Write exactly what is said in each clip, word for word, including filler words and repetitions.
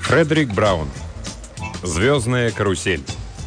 Фредерик Браун. Звездная карусель.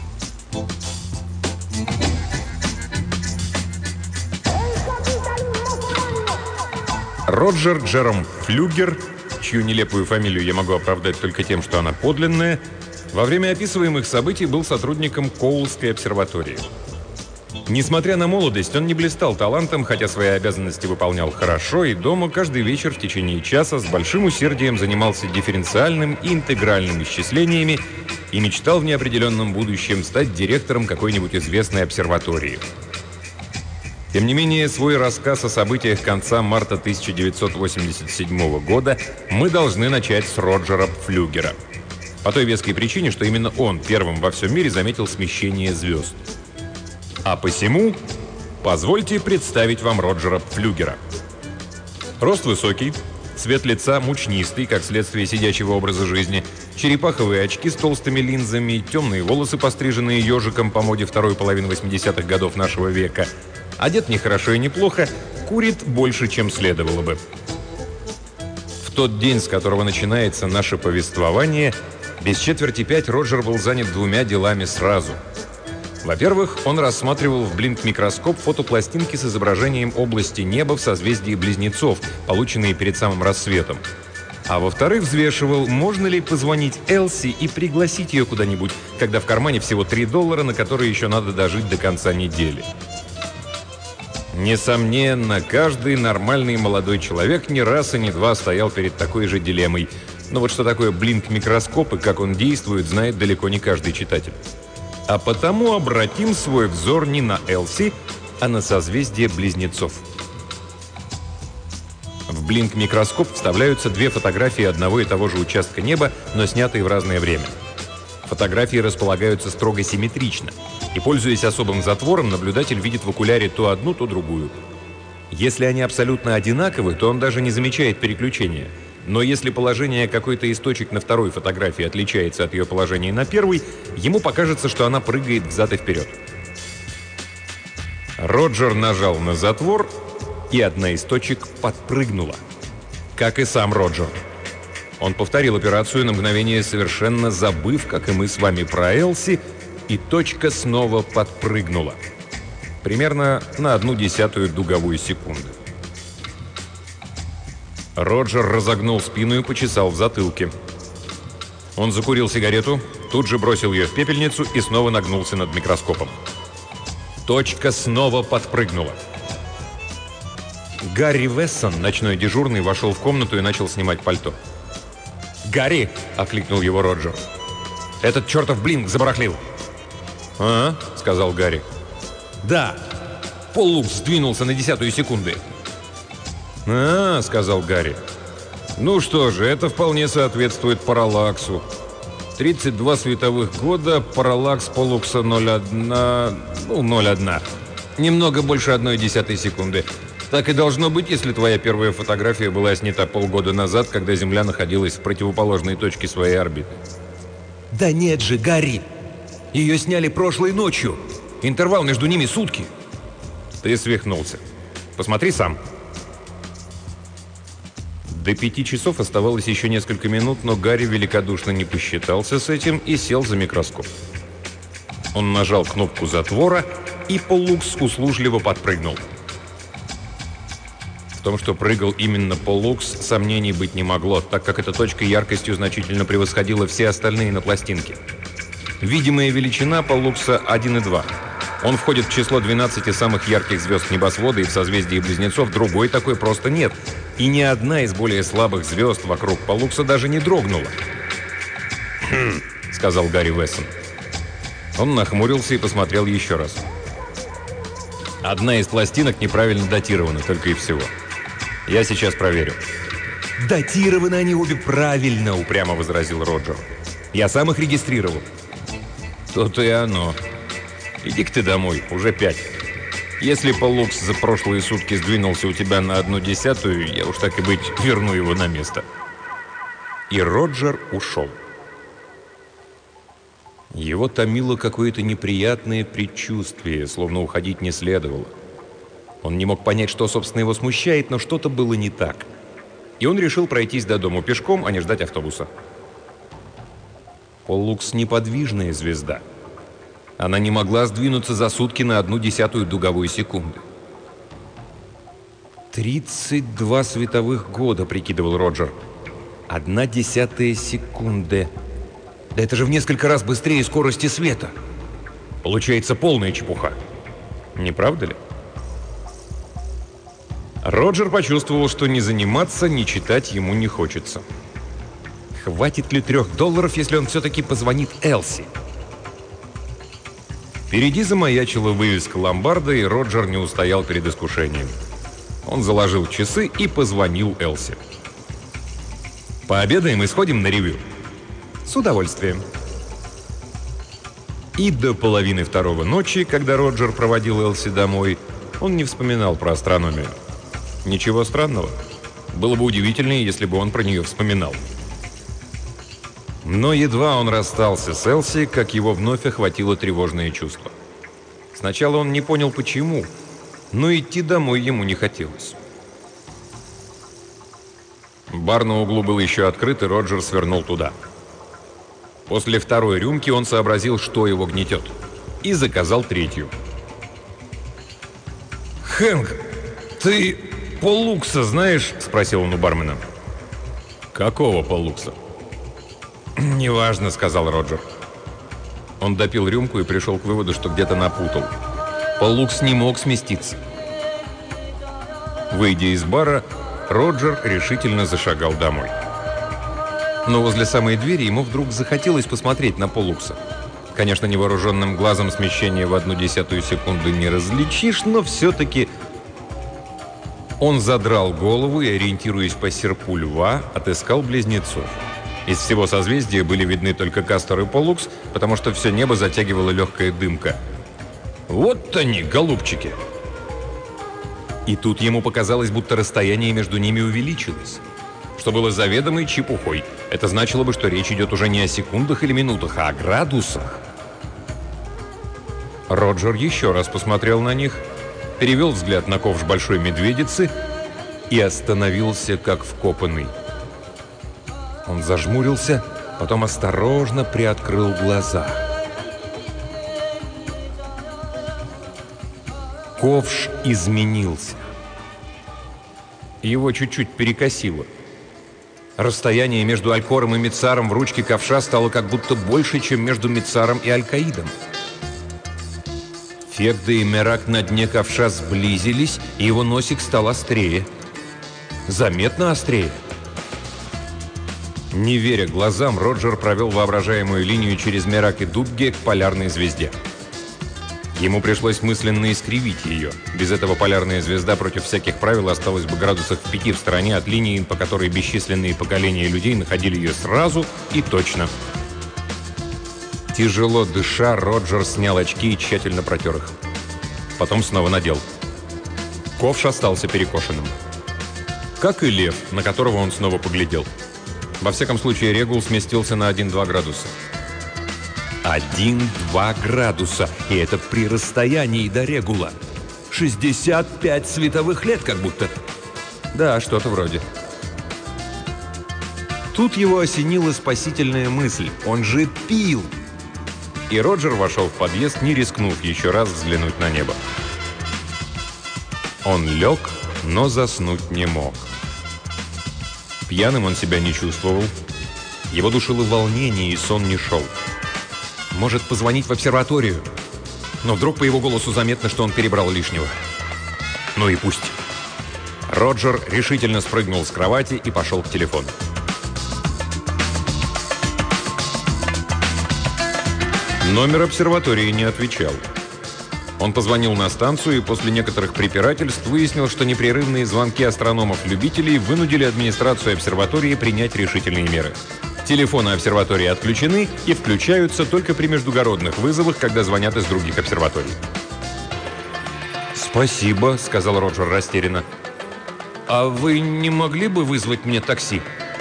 Роджер Джером Флюгер, чью нелепую фамилию я могу оправдать только тем, что она подлинная, во время описываемых событий был сотрудником Коулской обсерватории. Несмотря на молодость, он не блистал талантом, хотя свои обязанности выполнял хорошо, и дома каждый вечер в течение часа с большим усердием занимался дифференциальным и интегральным исчислениями и мечтал в неопределенном будущем стать директором какой-нибудь известной обсерватории. Тем не менее, свой рассказ о событиях конца марта тысяча девятьсот восемьдесят седьмого года мы должны начать с Роджера Флюгера. По той веской причине, что именно он первым во всем мире заметил смещение звезд. А посему позвольте представить вам Роджера Флюгера. Рост высокий, цвет лица мучнистый, как следствие сидячего образа жизни, черепаховые очки с толстыми линзами, темные волосы, постриженные ежиком по моде второй половины восьмидесятых годов нашего века. Одет нехорошо и неплохо, курит больше, чем следовало бы. В тот день, с которого начинается наше повествование, без четверти пять Роджер был занят двумя делами сразу. Во-первых, он рассматривал в блинк-микроскоп фотопластинки с изображением области неба в созвездии Близнецов, полученные перед самым рассветом. А во-вторых, взвешивал, можно ли позвонить Элси и пригласить ее куда-нибудь, когда в кармане всего три доллара, на которые еще надо дожить до конца недели. Несомненно, каждый нормальный молодой человек не раз и не два стоял перед такой же дилеммой. Но вот что такое блинк-микроскоп и как он действует, знает далеко не каждый читатель. А потому обратим свой взор не на Элси, а на созвездие Близнецов. В блинк-микроскоп вставляются две фотографии одного и того же участка неба, но снятые в разное время. Фотографии располагаются строго симметрично, и, пользуясь особым затвором, наблюдатель видит в окуляре то одну, то другую. Если они абсолютно одинаковы, то он даже не замечает переключения. Но если положение какой-то из точек на второй фотографии отличается от ее положения на первой, ему покажется, что она прыгает взад и вперед. Роджер нажал на затвор, и одна из точек подпрыгнула. Как и сам Роджер. Он повторил операцию на мгновение, совершенно забыв, как и мы с вами, про Элси, и точка снова подпрыгнула. Примерно на одну десятую дуговую секунды. Роджер разогнул спину и почесал в затылке. Он закурил сигарету, тут же бросил ее в пепельницу и снова нагнулся над микроскопом. Точка снова подпрыгнула. Гарри Вессон, ночной дежурный, вошел в комнату и начал снимать пальто. «Гарри!» — окликнул его Роджер. «Этот чертов блинк забарахлил!» «А?» — сказал Гарри. «Да! Поллукс сдвинулся на десятую секунды!» «А, — сказал Гарри. — Ну что же, это вполне соответствует параллаксу. тридцать два световых года, параллакс Поллукса ноль целых одна... ну, ноль целых одна. Немного больше одной десятой секунды. Так и должно быть, если твоя первая фотография была снята полгода назад, когда Земля находилась в противоположной точке своей орбиты». «Да нет же, Гарри! Ее сняли прошлой ночью! Интервал между ними сутки!» «Ты свихнулся. Посмотри сам». До пяти часов оставалось еще несколько минут, но Гарри великодушно не посчитался с этим и сел за микроскоп. Он нажал кнопку затвора, и Поллукс услужливо подпрыгнул. В том, что прыгал именно Поллукс, сомнений быть не могло, так как эта точка яркостью значительно превосходила все остальные на пластинке. Видимая величина Поллукса один и два. Он входит в число двенадцати самых ярких звезд небосвода, и в созвездии Близнецов другой такой просто нет. И ни одна из более слабых звезд вокруг Поллукса даже не дрогнула. «Хм», — сказал Гарри Вессон. Он нахмурился и посмотрел еще раз. «Одна из пластинок неправильно датирована, только и всего. Я сейчас проверю». «Датированы они обе правильно», — упрямо возразил Роджер. «Я сам их регистрировал». «То-то и оно. Иди-ка ты домой, уже пять. Если Поллукс за прошлые сутки сдвинулся у тебя на одну десятую, я уж так и быть верну его на место». И Роджер ушел. Его томило какое-то неприятное предчувствие, словно уходить не следовало. Он не мог понять, что, собственно, его смущает, но что-то было не так. И он решил пройтись до дому пешком, а не ждать автобуса. Поллукс — неподвижная звезда. Она не могла сдвинуться за сутки на одну десятую дуговой секунды. «Тридцать два световых года», — прикидывал Роджер. «Одна десятая секунды. Да это же в несколько раз быстрее скорости света. Получается полная чепуха. Не правда ли?» Роджер почувствовал, что ни заниматься, ни читать ему не хочется. Хватит ли трех долларов, если он все-таки позвонит Элси? Впереди замаячила вывеска ломбарда, и Роджер не устоял перед искушением. Он заложил часы и позвонил Элси. «Пообедаем и сходим на ревью?» «С удовольствием». И до половины второго ночи, когда Роджер проводил Элси домой, он не вспоминал про астрономию. Ничего странного. Было бы удивительнее, если бы он про нее вспоминал. Но едва он расстался с Элси, как его вновь охватило тревожное чувство. Сначала он не понял, почему, но идти домой ему не хотелось. Бар на углу был еще открыт, и Роджер свернул туда. После второй рюмки он сообразил, что его гнетет, и заказал третью. «Хэнк, ты Поллукса знаешь?» — спросил он у бармена. «Какого Поллукса?» «Неважно», — сказал Роджер. Он допил рюмку и пришел к выводу, что где-то напутал. Поллукс не мог сместиться. Выйдя из бара, Роджер решительно зашагал домой. Но возле самой двери ему вдруг захотелось посмотреть на Поллукса. Конечно, невооруженным глазом смещение в одну десятую секунды не различишь, но все-таки... Он задрал голову и, ориентируясь по серпу льва, отыскал близнецов. Из всего созвездия были видны только Кастор и Поллукс, потому что все небо затягивала легкая дымка. «Вот они, голубчики!» И тут ему показалось, будто расстояние между ними увеличилось, что было заведомой чепухой. Это значило бы, что речь идет уже не о секундах или минутах, а о градусах. Роджер еще раз посмотрел на них, перевел взгляд на ковш большой медведицы и остановился, как вкопанный. Он зажмурился, потом осторожно приоткрыл глаза. Ковш изменился. Его чуть-чуть перекосило. Расстояние между Алькором и Мицаром в ручке ковша стало как будто больше, чем между Мицаром и Алькаидом. Фегда и Мерак на дне ковша сблизились, и его носик стал острее. Заметно острее. Не веря глазам, Роджер провел воображаемую линию через Мерак и Дубге к полярной звезде. Ему пришлось мысленно искривить ее. Без этого полярная звезда против всяких правил осталась бы градусах в пяти в стороне от линии, по которой бесчисленные поколения людей находили ее сразу и точно. Тяжело дыша, Роджер снял очки и тщательно протер их. Потом снова надел. Ковш остался перекошенным. Как и лев, на которого он снова поглядел. Во всяком случае, регул сместился на один-два градуса. Один-два градуса, и это при расстоянии до регула. шестьдесят пять световых лет как будто. Да, что-то вроде. Тут его осенила спасительная мысль. Он же пил. И Роджер вошел в подъезд, не рискнув еще раз взглянуть на небо. Он лег, но заснуть не мог. Пьяным он себя не чувствовал. Его душило волнение, и сон не шел. Может, позвонить в обсерваторию? Но вдруг по его голосу заметно, что он перебрал лишнего. Ну и пусть. Роджер решительно спрыгнул с кровати и пошел к телефону. Номер обсерватории не отвечал. Он позвонил на станцию и после некоторых препирательств выяснил, что непрерывные звонки астрономов-любителей вынудили администрацию обсерватории принять решительные меры. Телефоны обсерватории отключены и включаются только при междугородных вызовах, когда звонят из других обсерваторий. «Спасибо», — сказал Роджер растерянно. «А вы не могли бы вызвать мне такси?»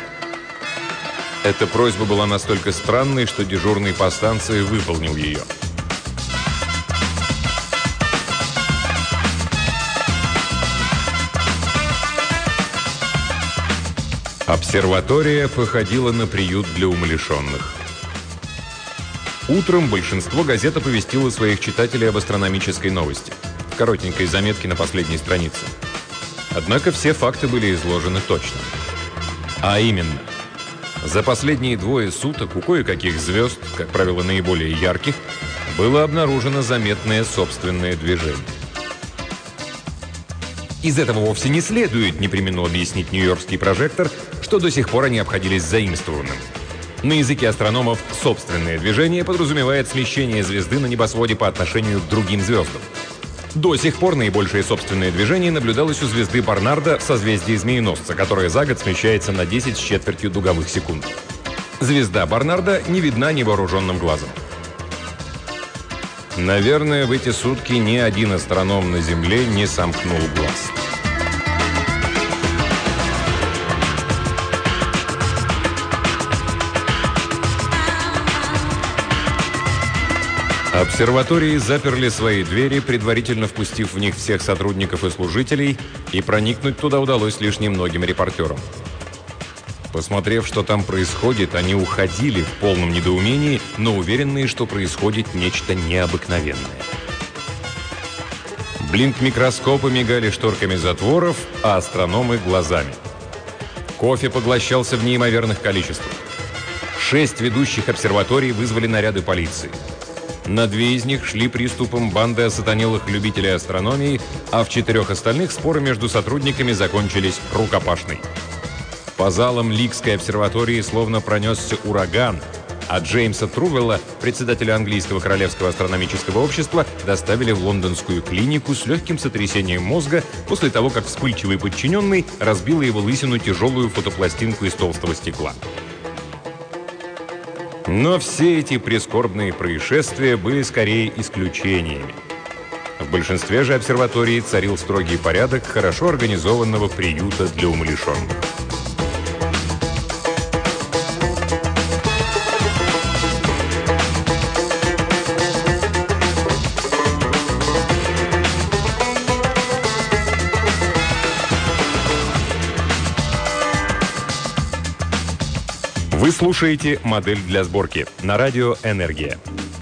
Эта просьба была настолько странной, что дежурный по станции выполнил ее. Обсерватория походила на приют для умалишенных. Утром большинство газет оповестило своих читателей об астрономической новости в коротенькой заметке на последней странице. Однако все факты были изложены точно. А именно, за последние двое суток у кое-каких звезд, как правило, наиболее ярких, было обнаружено заметное собственное движение. Из этого вовсе не следует, не преминул объяснить нью-йоркский прожектор, что до сих пор они обходились заимствованным. На языке астрономов собственное движение подразумевает смещение звезды на небосводе по отношению к другим звездам. До сих пор наибольшее собственное движение наблюдалось у звезды Барнарда в созвездии Змееносца, которая за год смещается на десять с четвертью дуговых секунд. Звезда Барнарда не видна невооруженным глазом. Наверное, в эти сутки ни один астроном на Земле не сомкнул глаз. Обсерватории заперли свои двери, предварительно впустив в них всех сотрудников и служителей, и проникнуть туда удалось лишь немногим репортерам. Посмотрев, что там происходит, они уходили в полном недоумении, но уверенные, что происходит нечто необыкновенное. Блинк-микроскопы мигали шторками затворов, а астрономы — глазами. Кофе поглощался в неимоверных количествах. Шесть ведущих обсерваторий вызвали наряды полиции. На две из них шли приступом банды осатанелых любителей астрономии, а в четырех остальных споры между сотрудниками закончились рукопашной. По залам Ликской обсерватории словно пронесся ураган, а Джеймса Трувелла, председателя английского королевского астрономического общества, доставили в лондонскую клинику с легким сотрясением мозга после того, как вспыльчивый подчиненный разбил его лысину тяжелую фотопластинку из толстого стекла. Но все эти прискорбные происшествия были скорее исключениями. В большинстве же обсерваторий царил строгий порядок хорошо организованного приюта для умалишенных. Вы слушаете «Модель для сборки» на радио «Энергия».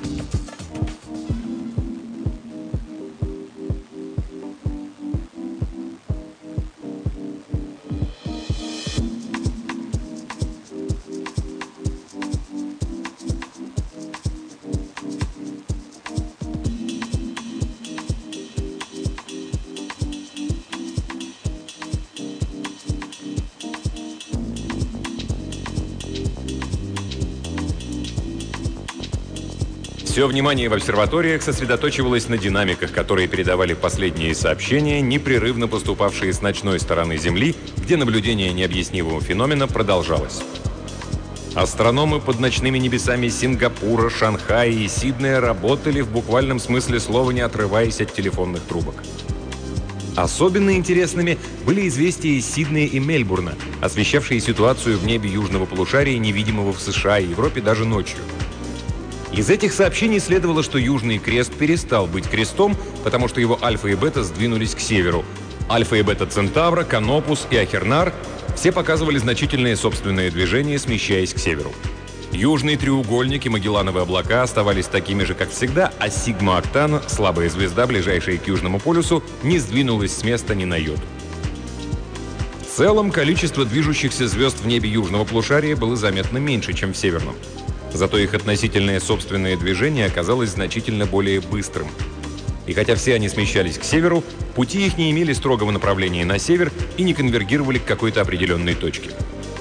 Все внимание в обсерваториях сосредоточивалось на динамиках, которые передавали последние сообщения, непрерывно поступавшие с ночной стороны Земли, где наблюдение необъяснимого феномена продолжалось. Астрономы под ночными небесами Сингапура, Шанхая и Сиднея работали в буквальном смысле слова, не отрываясь от телефонных трубок. Особенно интересными были известия из Сиднея и Мельбурна, освещавшие ситуацию в небе южного полушария, невидимого в США и Европе даже ночью. Из этих сообщений следовало, что Южный Крест перестал быть крестом, потому что его Альфа и Бета сдвинулись к северу. Альфа и Бета Центавра, Канопус и Ахернар все показывали значительное собственное движение, смещаясь к северу. Южный треугольник и Магеллановые облака оставались такими же, как всегда, а Сигма Октана, слабая звезда, ближайшая к Южному полюсу, не сдвинулась с места ни на йоту. В целом, количество движущихся звезд в небе южного полушария было заметно меньше, чем в северном. Зато их относительное собственное движение оказалось значительно более быстрым. И хотя все они смещались к северу, пути их не имели строгого направления на север и не конвергировали к какой-то определенной точке.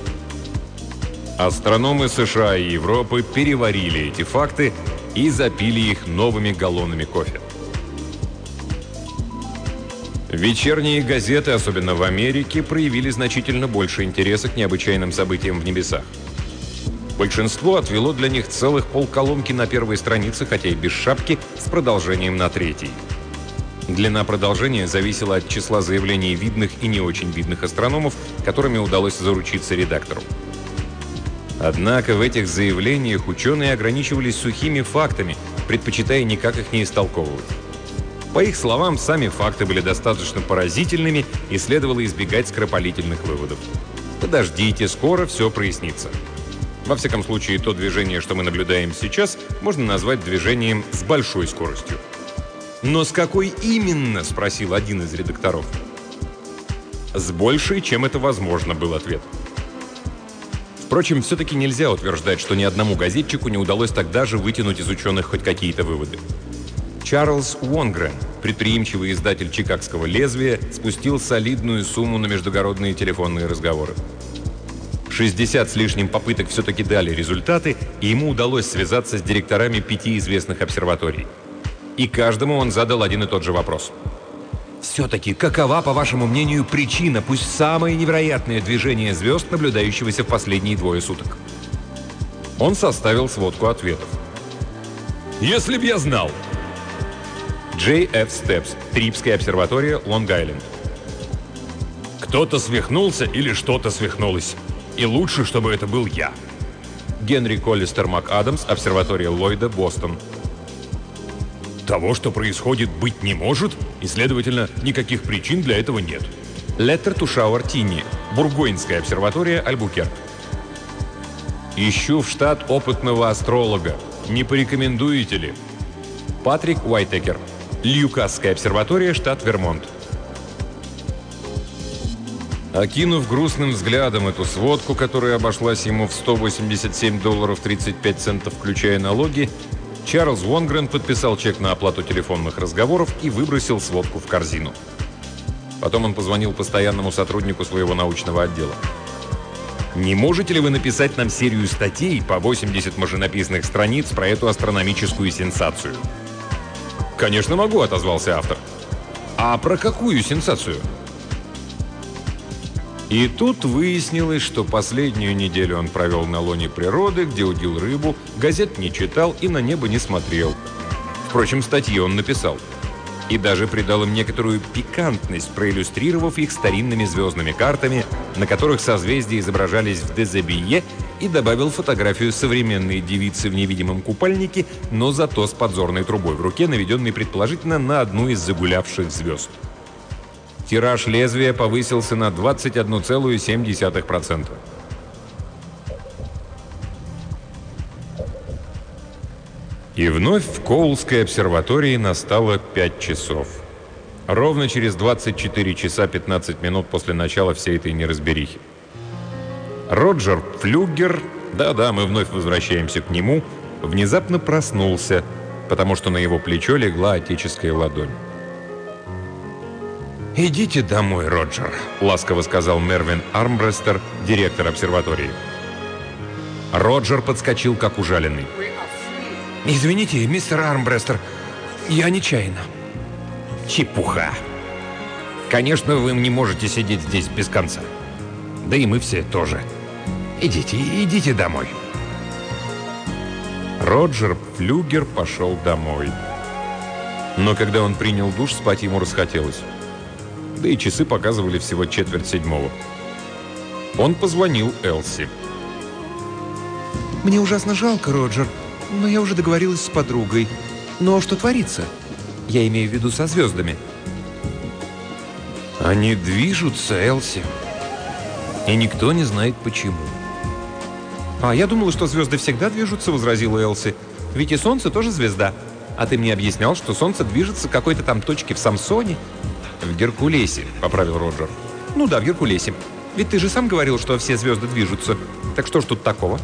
Астрономы США и Европы переварили эти факты и запили их новыми галлонами кофе. Вечерние газеты, особенно в Америке, проявили значительно больше интереса к необычайным событиям в небесах. Большинство отвело для них целых полколонки на первой странице, хотя и без шапки, с продолжением на третьей. Длина продолжения зависела от числа заявлений видных и не очень видных астрономов, которыми удалось заручиться редактору. Однако в этих заявлениях ученые ограничивались сухими фактами, предпочитая никак их не истолковывать. По их словам, сами факты были достаточно поразительными и следовало избегать скоропалительных выводов. Подождите, скоро все прояснится. Во всяком случае, то движение, что мы наблюдаем сейчас, можно назвать движением с большой скоростью. «Но с какой именно?» – спросил один из редакторов. «С большей, чем это возможно», – был ответ. Впрочем, все-таки нельзя утверждать, что ни одному газетчику не удалось тогда же вытянуть из ученых хоть какие-то выводы. Чарльз Уонгрен, предприимчивый издатель «Чикагского лезвия», спустил солидную сумму на междугородные телефонные разговоры. шестьдесят с лишним попыток все-таки дали результаты, и ему удалось связаться с директорами пяти известных обсерваторий. И каждому он задал один и тот же вопрос. «Все-таки какова, по вашему мнению, причина, пусть самое невероятное движение звезд, наблюдающегося в последние двое суток?» Он составил сводку ответов. «Если б я знал!» Джей Эф Степс, Трипская обсерватория, Лонг-Айленд. «Кто-то свихнулся или что-то свихнулось. И лучше, чтобы это был я». Генри Коллистер МакАдамс, обсерватория Ллойда, Бостон. «Того, что происходит, быть не может, и, следовательно, никаких причин для этого нет». Леттер Тушауэр Тинни, Бургойнская обсерватория, Альбукерк. «Ищу в штат опытного астролога. Не порекомендуете ли?» Патрик Уайтекер, Льюкасская обсерватория, штат Вермонт. Окинув грустным взглядом эту сводку, которая обошлась ему в сто восемьдесят семь долларов тридцать пять центов, включая налоги, Чарльз Уонгрен подписал чек на оплату телефонных разговоров и выбросил сводку в корзину. Потом он позвонил постоянному сотруднику своего научного отдела. «Не можете ли вы написать нам серию статей по восемьдесят машинописных страниц про эту астрономическую сенсацию?» «Конечно могу», — отозвался автор. «А про какую сенсацию?» И тут выяснилось, что последнюю неделю он провел на лоне природы, где удил рыбу, газет не читал и на небо не смотрел. Впрочем, статьи он написал. И даже придал им некоторую пикантность, проиллюстрировав их старинными звездными картами, на которых созвездия изображались в дезобие, и добавил фотографию современной девицы в невидимом купальнике, но зато с подзорной трубой в руке, наведенной предположительно на одну из загулявших звезд. Тираж лезвия повысился на двадцать одна целая семь десятых процента. И вновь в Коулской обсерватории настало пять часов. Ровно через двадцать четыре часа пятнадцать минут после начала всей этой неразберихи. Роджер Флюгер, да-да, мы вновь возвращаемся к нему, внезапно проснулся, потому что на его плечо легла отеческая ладонь. «Идите домой, Роджер», — ласково сказал Мервин Армбрестер, директор обсерватории. Роджер подскочил, как ужаленный. «Извините, мистер Армбрестер, я нечаянно». «Чепуха. Конечно, вы не можете сидеть здесь без конца. Да и мы все тоже. Идите, идите домой». Роджер Флюгер пошел домой. Но когда он принял душ, спать ему расхотелось. Да и часы показывали всего четверть седьмого. Он позвонил Элси. «Мне ужасно жалко, Роджер, но я уже договорилась с подругой. Но что творится? Я имею в виду со звездами». «Они движутся, Элси. И никто не знает, почему». «А я думала, что звезды всегда движутся», — возразила Элси. «Ведь и Солнце тоже звезда. А ты мне объяснял, что Солнце движется к какой-то там точке в Самсоне». «В Геркулесе», — поправил Роджер. «Ну да, в Геркулесе. Ведь ты же сам говорил, что все звезды движутся. Так что ж тут такого?»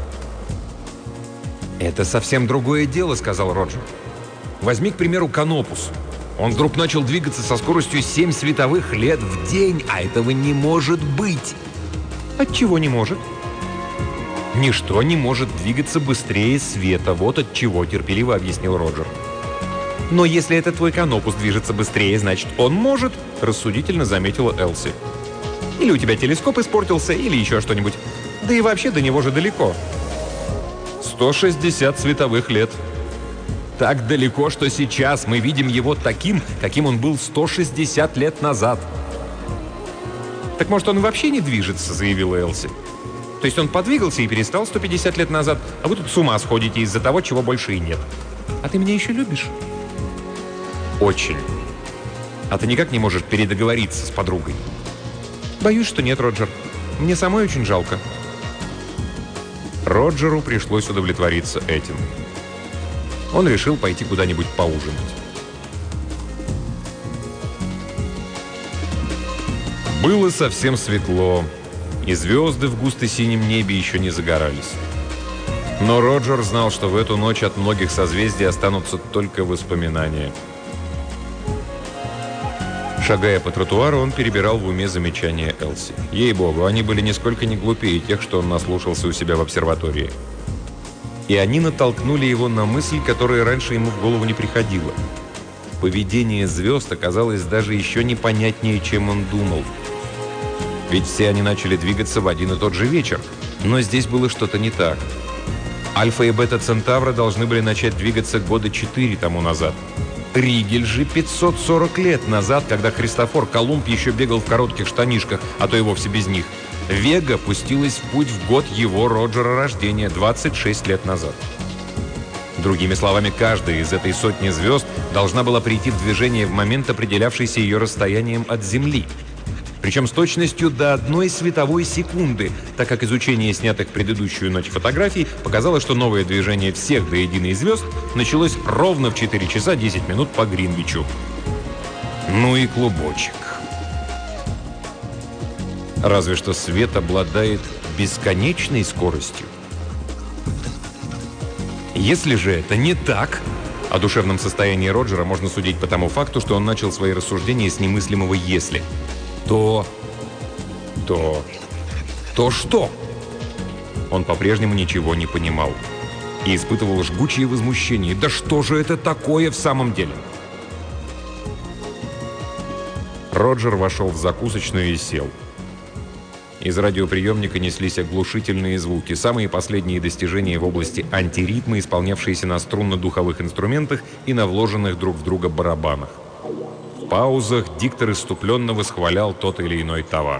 «Это совсем другое дело», — сказал Роджер. «Возьми, к примеру, Канопус. Он вдруг начал двигаться со скоростью семь световых лет в день, а этого не может быть». «Отчего не может?» «Ничто не может двигаться быстрее света. Вот от чего», — терпеливо объяснил Роджер. «Но если этот твой Канопус движется быстрее, значит, он может», — рассудительно заметила Элси. «Или у тебя телескоп испортился, или еще что-нибудь. Да и вообще до него же далеко». сто шестьдесят световых лет. Так далеко, что сейчас мы видим его таким, каким он был сто шестьдесят лет назад». «Так может, он вообще не движется», — заявила Элси. «То есть он подвигался и перестал сто пятьдесят лет назад, а вы тут с ума сходите из-за того, чего больше и нет. А ты меня еще любишь?» «Очень. А ты никак не можешь передоговориться с подругой?» «Боюсь, что нет, Роджер. Мне самой очень жалко». Роджеру пришлось удовлетвориться этим. Он решил пойти куда-нибудь поужинать. Было совсем светло, и звезды в густо-синем небе еще не загорались. Но Роджер знал, что в эту ночь от многих созвездий останутся только воспоминания. Шагая по тротуару, он перебирал в уме замечания Элси. Ей-богу, они были нисколько не глупее тех, что он наслушался у себя в обсерватории. И они натолкнули его на мысль, которая раньше ему в голову не приходила. Поведение звезд оказалось даже еще непонятнее, чем он думал. Ведь все они начали двигаться в один и тот же вечер. Но здесь было что-то не так. Альфа и Бета Центавра должны были начать двигаться года четыре тому назад. Ригель же пятьсот сорок лет назад, когда Христофор Колумб еще бегал в коротких штанишках, а то и вовсе без них. Вега пустилась в путь в год его, Роджера, рождения, двадцать шесть лет назад. Другими словами, каждая из этой сотни звезд должна была прийти в движение в момент, определявшийся ее расстоянием от Земли. Причем с точностью до одной световой секунды, так как изучение снятых предыдущую ночь фотографий показало, что новое движение всех до единой звезд началось ровно в четыре часа десять минут по Гринвичу. Ну и клубочек. Разве что свет обладает бесконечной скоростью. Если же это не так, о душевном состоянии Роджера можно судить по тому факту, что он начал свои рассуждения с немыслимого «если». То... то... то что? Он по-прежнему ничего не понимал. И испытывал жгучее возмущение. Да что же это такое в самом деле? Роджер вошел в закусочную и сел. Из радиоприемника неслись оглушительные звуки, самые последние достижения в области антиритма, исполнявшиеся на струнно-духовых инструментах и на вложенных друг в друга барабанах. В паузах диктор исступленно восхвалял тот или иной товар.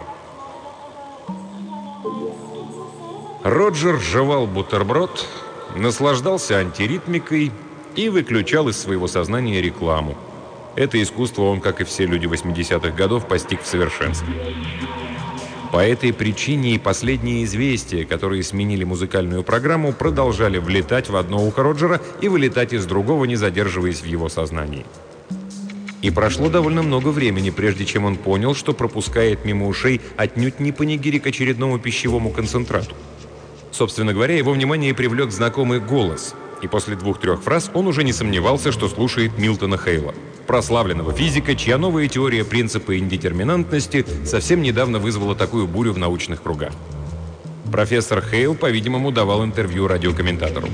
Роджер жевал бутерброд, наслаждался антиритмикой и выключал из своего сознания рекламу. Это искусство он, как и все люди восьмидесятых годов, постиг в совершенстве. По этой причине и последние известия, которые сменили музыкальную программу, продолжали влетать в одно ухо Роджера и вылетать из другого, не задерживаясь в его сознании. И прошло довольно много времени, прежде чем он понял, что пропускает мимо ушей отнюдь не панигирик к очередному пищевому концентрату. Собственно говоря, его внимание привлек знакомый голос, и после двух-трех фраз он уже не сомневался, что слушает Милтона Хейла, прославленного физика, чья новая теория принципа индетерминантности совсем недавно вызвала такую бурю в научных кругах. Профессор Хейл, по-видимому, давал интервью радиокомментатору.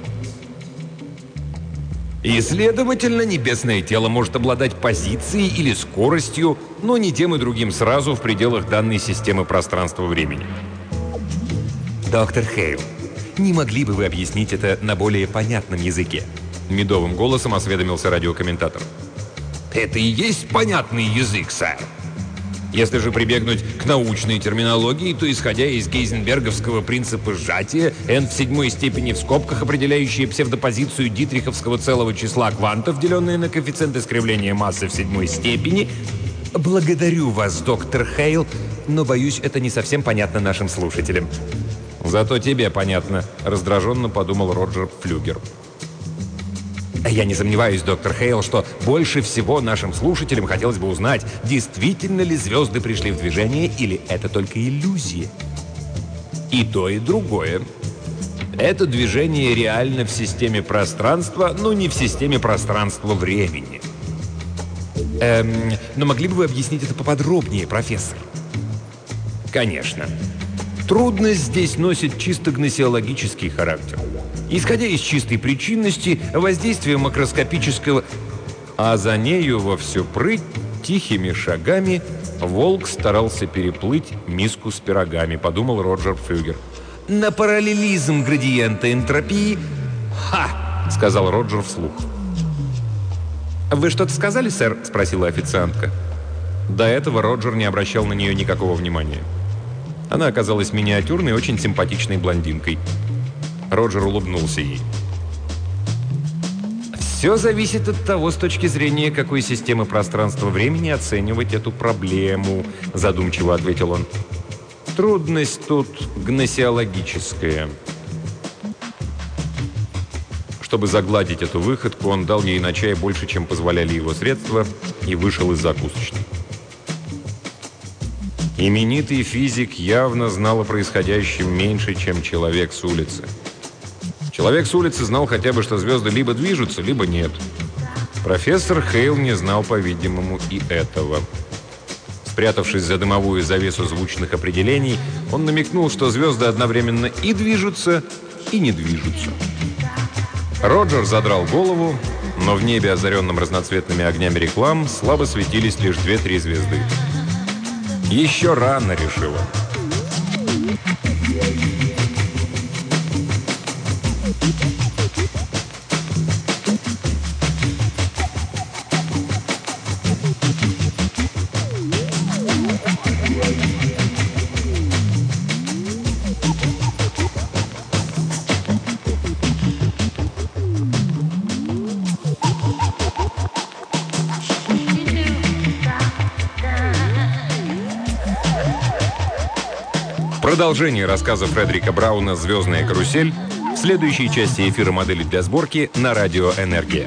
И, следовательно, небесное тело может обладать позицией или скоростью, но не тем и другим сразу в пределах данной системы пространства-времени. «Доктор Хейл, не могли бы вы объяснить это на более понятном языке?» Медовым голосом осведомился радиокомментатор. «Это и есть понятный язык, сэр. Если же прибегнуть к научной терминологии, то, исходя из гейзенберговского принципа сжатия, n в седьмой степени в скобках, определяющие псевдопозицию дитриховского целого числа квантов, деленные на коэффициент искривления массы в седьмой степени... Благодарю вас, доктор Хейл, но, боюсь, это не совсем понятно нашим слушателям». «Зато тебе понятно», — раздраженно подумал Роджер Флюгер. «Я не сомневаюсь, доктор Хейл, что больше всего нашим слушателям хотелось бы узнать, действительно ли звезды пришли в движение или это только иллюзия. И то, и другое. Это движение реально в системе пространства, но не в системе пространства-времени». Эм, но могли бы вы объяснить это поподробнее, профессор? Конечно. Трудность здесь носит чисто гносеологический характер. Исходя из чистой причинности, воздействие макроскопического... А за нею во всю прыть, тихими шагами, волк старался переплыть миску с пирогами, подумал Роджер Флюгер. На параллелизм градиента энтропии... Ха! Сказал Роджер вслух. «Вы что-то сказали, сэр?» — спросила официантка. До этого Роджер не обращал на нее никакого внимания. Она оказалась миниатюрной, очень симпатичной блондинкой. Роджер улыбнулся ей. «Все зависит от того, с точки зрения какой системы пространства-времени оценивать эту проблему», — задумчиво ответил он. «Трудность тут гносеологическая. Чтобы загладить эту выходку, он дал ей на чай больше, чем позволяли его средства, и вышел из закусочной. Именитый физик явно знал о происходящем меньше, чем человек с улицы. Человек с улицы знал хотя бы, что звезды либо движутся, либо нет. Профессор Хейл не знал, по-видимому, и этого. Спрятавшись за дымовую завесу звучных определений, он намекнул, что звезды одновременно и движутся, и не движутся. Роджер задрал голову, но в небе, озаренном разноцветными огнями реклам, слабо светились лишь две-три звезды. «Еще рано», — решил он. Продолжение рассказа Фредерика Брауна «Звездная карусель» в следующей части эфира «Модели для сборки» на радио «Энергия».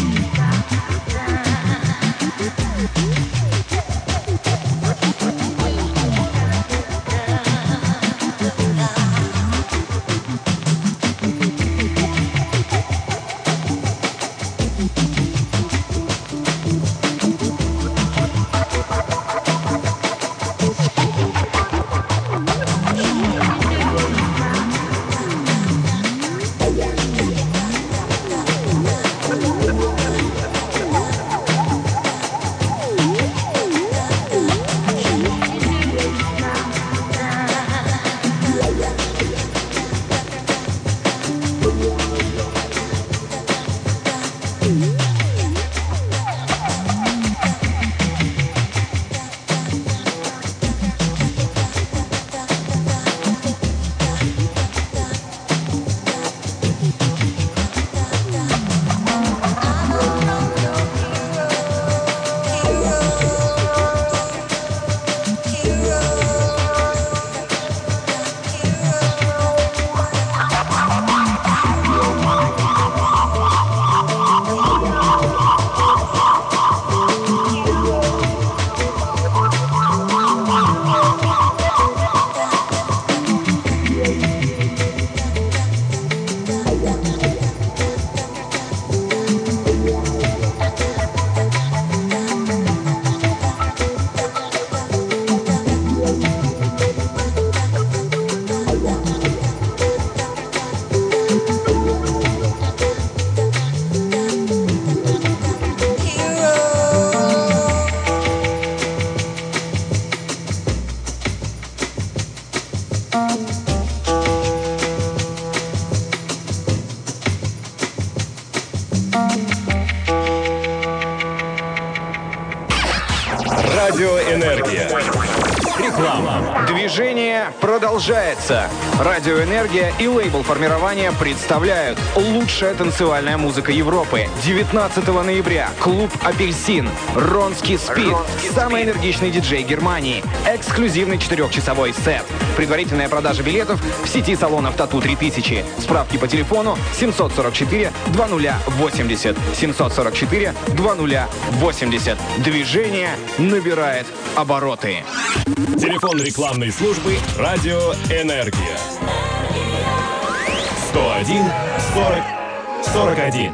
Радиоэнергия. Реклама. Движение продолжается. Радиоэнергия и лейбл формирования представляют лучшая танцевальная музыка Европы. девятнадцатого ноября. Клуб «Апельсин». Ронский Спид. Самый энергичный диджей Германии. Эксклюзивный четырехчасовой сет. Предварительная продажа билетов в сети салонов Тату три тысячи. Справки по телефону семьсот сорок четыре двадцать восемьдесят. семьсот сорок четыре двадцать восемьдесят. Движение набирает обороты. Телефон рекламной службы «Радио Энергия». сто один сорок сорок один.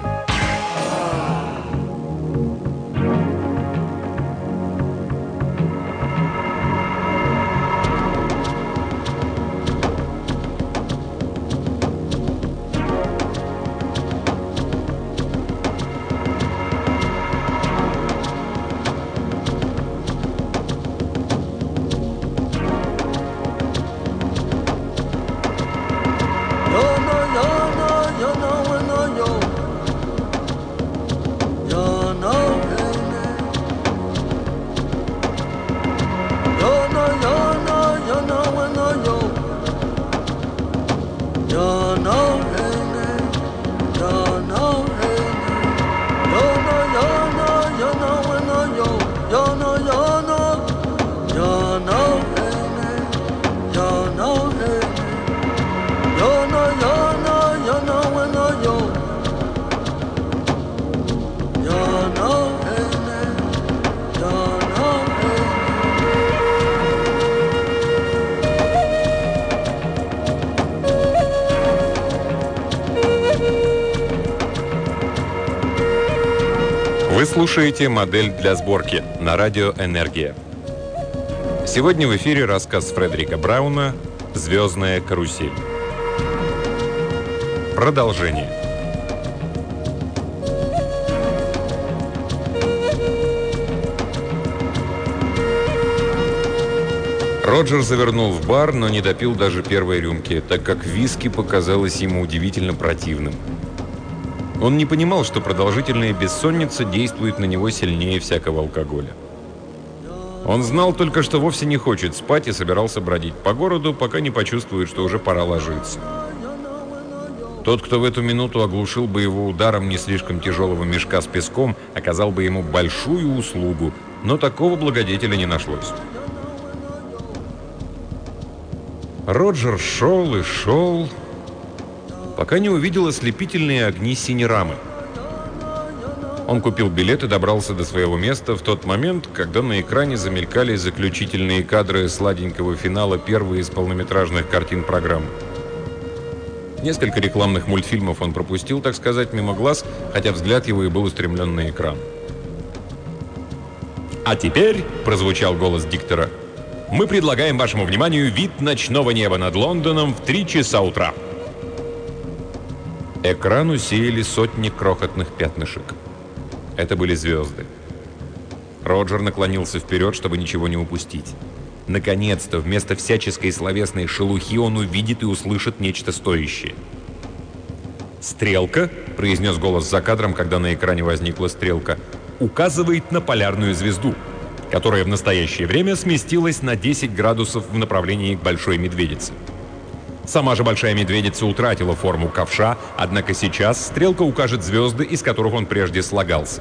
Вы слушаете «Модель для сборки» на радио «Энергия». Сегодня в эфире рассказ Фредерика Брауна «Звездная карусель». Продолжение. Роджер завернул в бар, но не допил даже первой рюмки, так как виски показалось ему удивительно противным. Он не понимал, что продолжительная бессонница действует на него сильнее всякого алкоголя. Он знал только, что вовсе не хочет спать и собирался бродить по городу, пока не почувствует, что уже пора ложиться. Тот, кто в эту минуту оглушил бы его ударом не слишком тяжелого мешка с песком, оказал бы ему большую услугу, но такого благодетеля не нашлось. Роджер шел и шел, пока не увидел ослепительные огни Синерамы. Он купил билет и добрался до своего места в тот момент, когда на экране замелькали заключительные кадры сладенького финала первой из полнометражных картин программы. Несколько рекламных мультфильмов он пропустил, так сказать, мимо глаз, хотя взгляд его и был устремлен на экран. «А теперь», — прозвучал голос диктора, — «мы предлагаем вашему вниманию вид ночного неба над Лондоном в три часа утра». Экран усеяли сотни крохотных пятнышек. Это были звезды. Роджер наклонился вперед, чтобы ничего не упустить. Наконец-то, вместо всяческой словесной шелухи он увидит и услышит нечто стоящее. «Стрелка», — произнес голос за кадром, когда на экране возникла стрелка, — «указывает на полярную звезду, которая в настоящее время сместилась на десять градусов в направлении к Большой Медведице. Сама же Большая Медведица утратила форму ковша, однако сейчас стрелка укажет звезды, из которых он прежде слагался».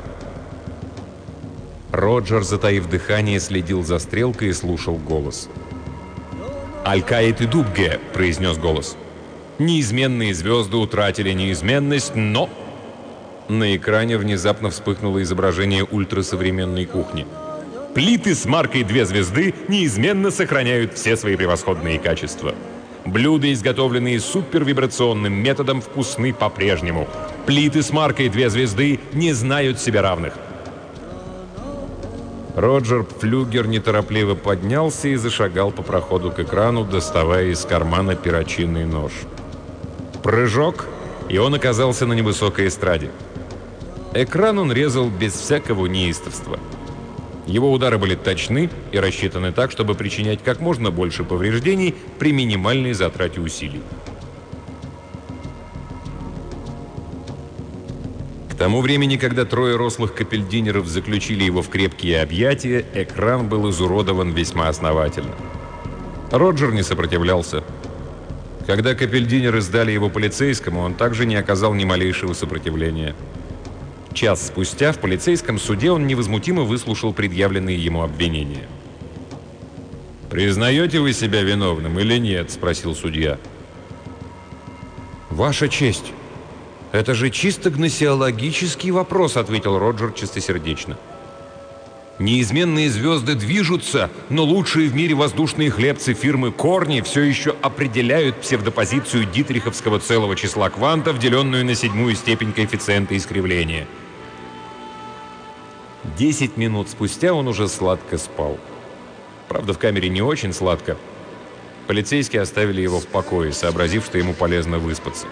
Роджер, затаив дыхание, следил за стрелкой и слушал голос. «Аль-Каид и Дубге», — произнес голос. «Неизменные звезды утратили неизменность, но...» На экране внезапно вспыхнуло изображение ультрасовременной кухни. «Плиты с маркой «Две звезды» неизменно сохраняют все свои превосходные качества. Блюда, изготовленные супервибрационным методом, вкусны по-прежнему. Плиты с маркой «Две звезды» не знают себе равных». Роджер Пфлюгер неторопливо поднялся и зашагал по проходу к экрану, доставая из кармана перочинный нож. Прыжок, и он оказался на невысокой эстраде. Экран он резал без всякого неистовства. Его удары были точны и рассчитаны так, чтобы причинять как можно больше повреждений при минимальной затрате усилий. К тому времени, когда трое рослых капельдинеров заключили его в крепкие объятия, экран был изуродован весьма основательно. Роджер не сопротивлялся. Когда капельдинеры сдали его полицейскому, он также не оказал ни малейшего сопротивления. Час спустя в полицейском суде он невозмутимо выслушал предъявленные ему обвинения. «Признаете вы себя виновным или нет?» – спросил судья. «Ваша честь, это же чисто гносеологический вопрос», – ответил Роджер чистосердечно. «Неизменные звезды движутся, но лучшие в мире воздушные хлебцы фирмы Корни все еще определяют псевдопозицию дитриховского целого числа квантов, деленную на седьмую степень коэффициента искривления». Десять минут спустя он уже сладко спал. Правда, в камере не очень сладко. Полицейские оставили его в покое, сообразив, что ему полезно выспаться.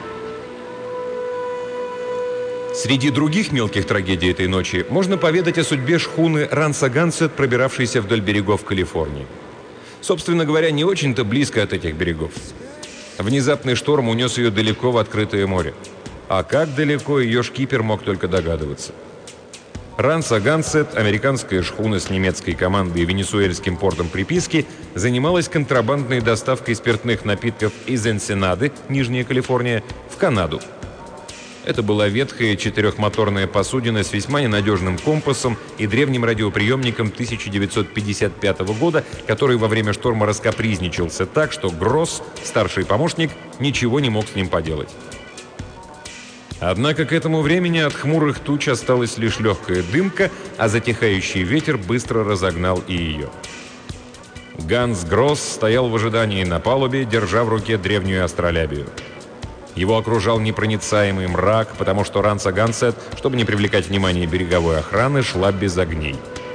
Среди других мелких трагедий этой ночи можно поведать о судьбе шхуны Рансагансет, пробиравшейся вдоль берегов Калифорнии. Собственно говоря, не очень-то близко от этих берегов. Внезапный шторм унес ее далеко в открытое море. А как далеко, ее шкипер мог только догадываться. Рансагансет, американская шхуна с немецкой командой и венесуэльским портом приписки, занималась контрабандной доставкой спиртных напитков из Энсенады, Нижняя Калифорния, в Канаду. Это была ветхая четырехмоторная посудина с весьма ненадежным компасом и древним радиоприемником тысяча девятьсот пятьдесят пятого года, который во время шторма раскапризничался так, что Гросс, старший помощник, ничего не мог с ним поделать. Однако к этому времени от хмурых туч осталась лишь легкая дымка, а затихающий ветер быстро разогнал и ее. Ганс Гросс стоял в ожидании на палубе, держа в руке древнюю астролябию. Его окружал непроницаемый мрак, потому что Ранса Гансет, чтобы не привлекать внимание береговой охраны, шла без огней.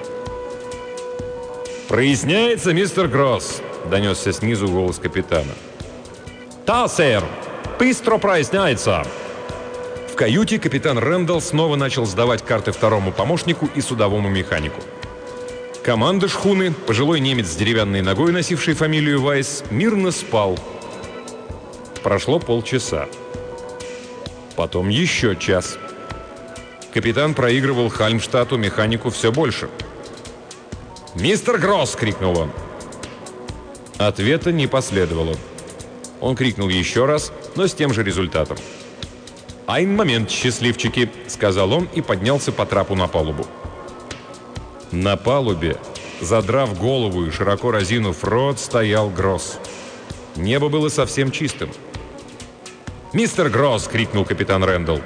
«Проясняется, мистер Гросс!» — донесся снизу голос капитана. «Да, сэр! Быстро проясняется!» В каюте капитан Рэндалл снова начал сдавать карты второму помощнику и судовому механику. Команда шхуны, пожилой немец с деревянной ногой, носивший фамилию Вайс, мирно спал. Прошло полчаса. Потом еще час. Капитан проигрывал Хальмштадту механику все больше. «Мистер Гросс!» — крикнул он. Ответа не последовало. Он крикнул еще раз, но с тем же результатом. «Айн момент, счастливчики!» — сказал он и поднялся по трапу на палубу. На палубе, задрав голову и широко разинув рот, стоял Гросс. Небо было совсем чистым. «Мистер Гросс!» — крикнул капитан Рэндалл.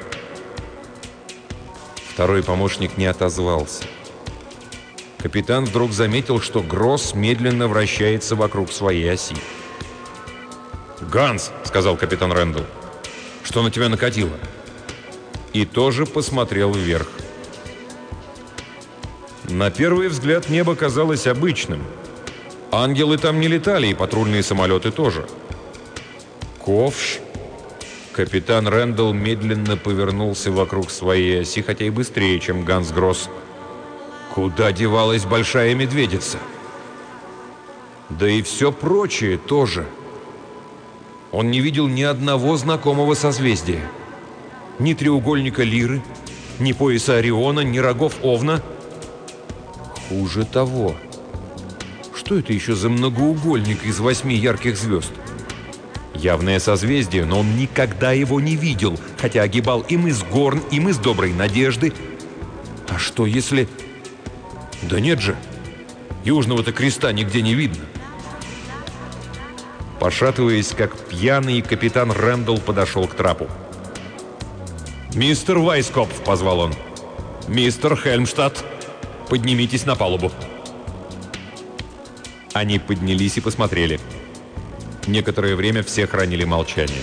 Второй помощник не отозвался. Капитан вдруг заметил, что Гросс медленно вращается вокруг своей оси. «Ганс!» — сказал капитан Рэндалл. «Что на тебя накатило?» И тоже посмотрел вверх. На первый взгляд небо казалось обычным. Ангелы там не летали, и патрульные самолеты тоже. Ковш. Капитан Рэндалл медленно повернулся вокруг своей оси, хотя и быстрее, чем Ганс Гросс. Куда девалась большая медведица? Да и все прочее тоже. Он не видел ни одного знакомого созвездия. Ни треугольника Лиры, ни пояса Ориона, ни рогов Овна. Хуже того. Что это еще за многоугольник из восьми ярких звезд? Явное созвездие, но он никогда его не видел, хотя огибал и мыс Горн, и мыс Доброй Надежды. А что если... Да нет же, южного-то креста нигде не видно. Пошатываясь, как пьяный, капитан Рэндалл подошел к трапу. «Мистер Вайскопф!» — позвал он. «Мистер Хельмштадт! Поднимитесь на палубу!» Они поднялись и посмотрели. Некоторое время все хранили молчание.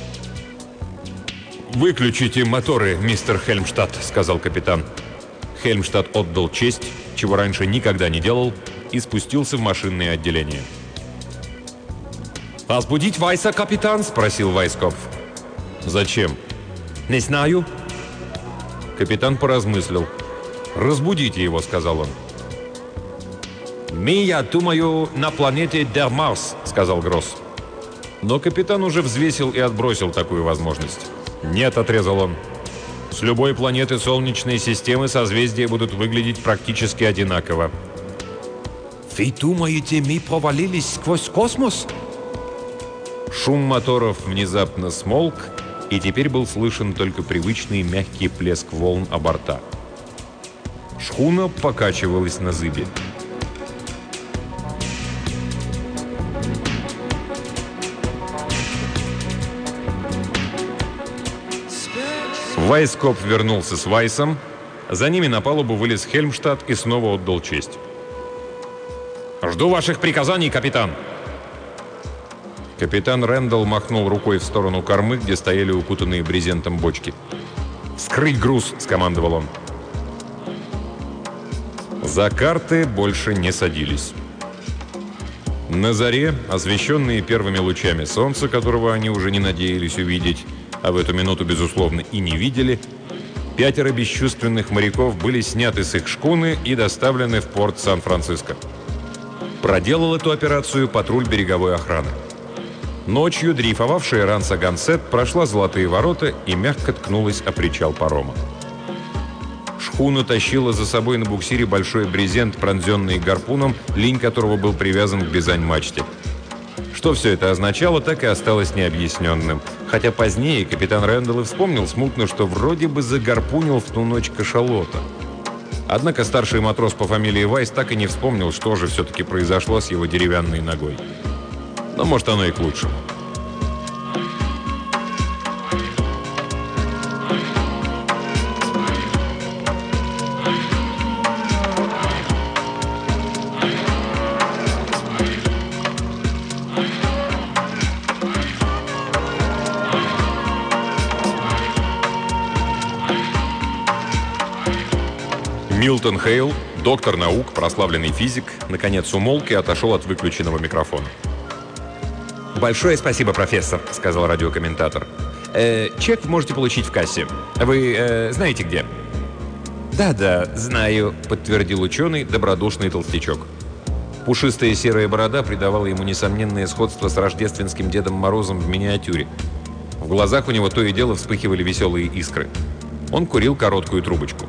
«Выключите моторы, мистер Хельмштадт», — сказал капитан. Хельмштадт отдал честь, чего раньше никогда не делал, и спустился в машинное отделение. «Разбудить Вайса, капитан?» — спросил Вайскопф. «Зачем?» «Не знаю». Капитан поразмыслил. «Разбудите его», — сказал он. «Мы, я думаю, на планете Дер Марс», — сказал Гросс. Но капитан уже взвесил и отбросил такую возможность. «Нет», — отрезал он. «С любой планеты Солнечной системы созвездия будут выглядеть практически одинаково». «Вы думаете, мы провалились сквозь космос?» Шум моторов внезапно смолк, и теперь был слышен только привычный мягкий плеск волн о борта. Шхуна покачивалась на зыбе. Вайскопф вернулся с Вайсом. За ними на палубу вылез Хельмштадт и снова отдал честь. «Жду ваших приказаний, капитан!» Капитан Рэндалл махнул рукой в сторону кормы, где стояли укутанные брезентом бочки. «Вскрыть груз!» — скомандовал он. За карты больше не садились. На заре, освещенные первыми лучами солнца, которого они уже не надеялись увидеть, а в эту минуту, безусловно, и не видели, пятеро бесчувственных моряков были сняты с их шхуны и доставлены в порт Сан-Франциско. Проделал эту операцию патруль береговой охраны. Ночью дрейфовавшая Ранса Гансет прошла Золотые ворота и мягко ткнулась о причал парома. Шхуна тащила за собой на буксире большой брезент, пронзенный гарпуном, линь которого был привязан к бизань-мачте. Что все это означало, так и осталось необъясненным. Хотя позднее капитан Рэндалл и вспомнил смутно, что вроде бы загарпунил в ту ночь кашалота. Однако старший матрос по фамилии Вайс так и не вспомнил, что же все-таки произошло с его деревянной ногой. Но может, оно и к лучшему. Милтон Хейл, доктор наук, прославленный физик, наконец умолк и отошел от выключенного микрофона. «Большое спасибо, профессор», — сказал радиокомментатор. Э, «Чек можете получить в кассе. Вы э, знаете где?» «Да-да, знаю», — подтвердил ученый, добродушный толстячок. Пушистая серая борода придавала ему несомненное сходство с рождественским Дедом Морозом в миниатюре. В глазах у него то и дело вспыхивали веселые искры. Он курил короткую трубочку.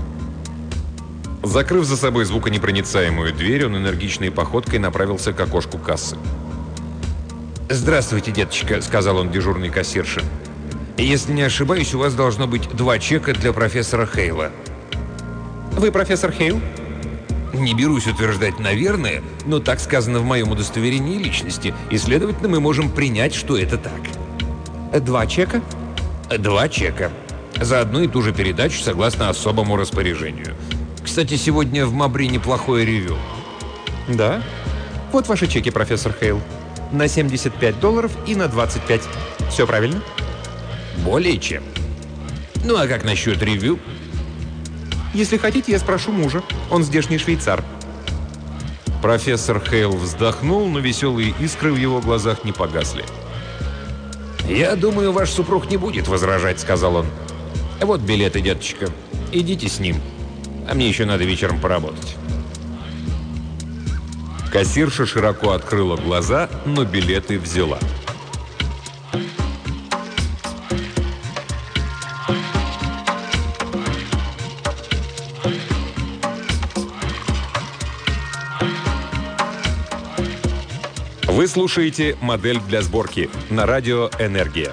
Закрыв за собой звуконепроницаемую дверь, он энергичной походкой направился к окошку кассы. «Здравствуйте, деточка», — сказал он дежурной кассирше. «Если не ошибаюсь, у вас должно быть два чека для профессора Хейла». «Вы профессор Хейл?» «Не берусь утверждать, наверное, но так сказано в моем удостоверении личности, и, следовательно, мы можем принять, что это так». «Два чека?» «Два чека. За одну и ту же передачу, согласно особому распоряжению. Кстати, сегодня в Мабри неплохое ревю». «Да? Вот ваши чеки, профессор Хейл. На семьдесят пять долларов и на двадцать пять. Все правильно?» «Более чем. Ну а как насчет ревю?» «Если хотите, я спрошу мужа. Он здешний швейцар». Профессор Хейл вздохнул, но веселые искры в его глазах не погасли. «Я думаю, ваш супруг не будет возражать», — сказал он. «Вот билеты, деточка. Идите с ним. А мне еще надо вечером поработать». Кассирша широко открыла глаза, но билеты взяла. Вы слушаете «Модель для сборки» на радио «Энергия».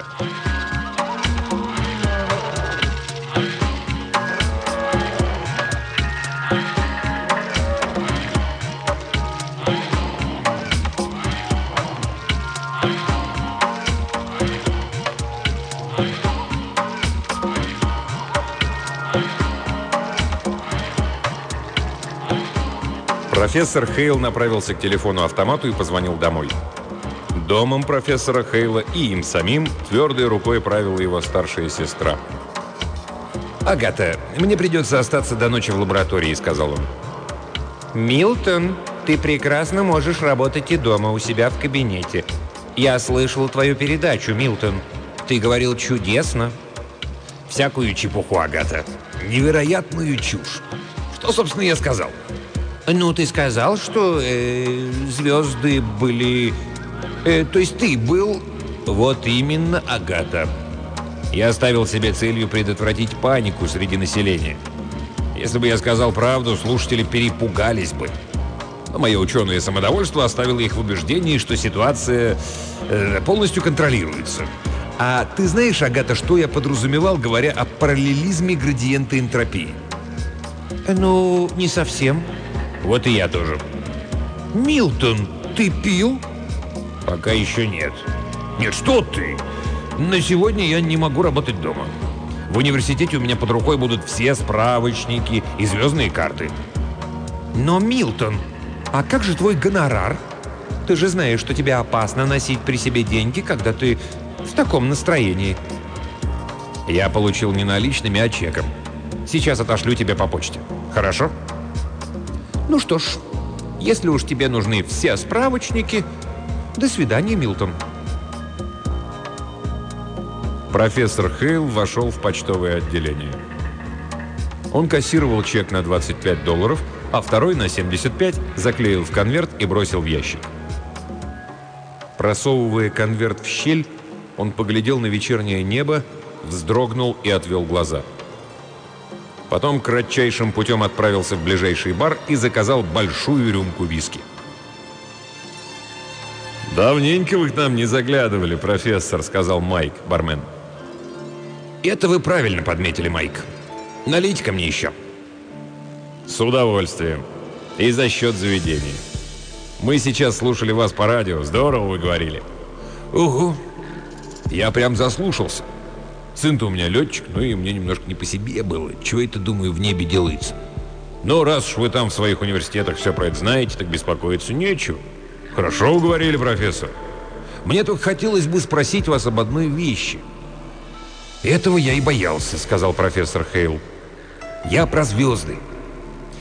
Профессор Хейл направился к телефону-автомату и позвонил домой. Домом профессора Хейла и им самим твердой рукой правила его старшая сестра. «Агата, мне придется остаться до ночи в лаборатории», — сказал он. «Милтон, ты прекрасно можешь работать и дома у себя в кабинете. Я слышал твою передачу, Милтон. Ты говорил чудесно». «Всякую чепуху, Агата. Невероятную чушь. Что, собственно, я сказал?» «Ну, ты сказал, что э, звезды были... Э, то есть ты был...» «Вот именно, Агата. Я ставил себе целью предотвратить панику среди населения. Если бы я сказал правду, слушатели перепугались бы. Но мое ученое самодовольство оставило их в убеждении, что ситуация э, полностью контролируется. А ты знаешь, Агата, что я подразумевал, говоря о параллелизме градиента энтропии?» «Ну, не совсем». «Вот и я тоже». «Милтон, ты пил?» «Пока еще нет». «Нет, что ты? На сегодня я не могу работать дома. В университете у меня под рукой будут все справочники и звездные карты». «Но, Милтон, а как же твой гонорар? Ты же знаешь, что тебе опасно носить при себе деньги, когда ты в таком настроении». «Я получил не наличными, а чеком. Сейчас отошлю тебе по почте. Хорошо?» «Ну что ж, если уж тебе нужны все справочники, до свидания, Милтон». Профессор Хейл вошел в почтовое отделение. Он кассировал чек на двадцать пять долларов, а второй на семьдесят пять заклеил в конверт и бросил в ящик. Просовывая конверт в щель, он поглядел на вечернее небо, вздрогнул и отвел глаза. Потом кратчайшим путем отправился в ближайший бар и заказал большую рюмку виски. «Давненько вы к нам не заглядывали, профессор», — сказал Майк, бармен. «Это вы правильно подметили, Майк. Налейте-ка мне еще». «С удовольствием. И за счет заведения. Мы сейчас слушали вас по радио. Здорово вы говорили». «Угу. Я прям заслушался. Сын-то у меня летчик, ну и мне немножко не по себе было. Чего это, думаю, в небе делается? Но раз уж вы там в своих университетах все про это знаете, так беспокоиться нечего. Хорошо уговорили, профессор. Мне только хотелось бы спросить вас об одной вещи». «Этого я и боялся», — сказал профессор Хейл. «Я про звезды.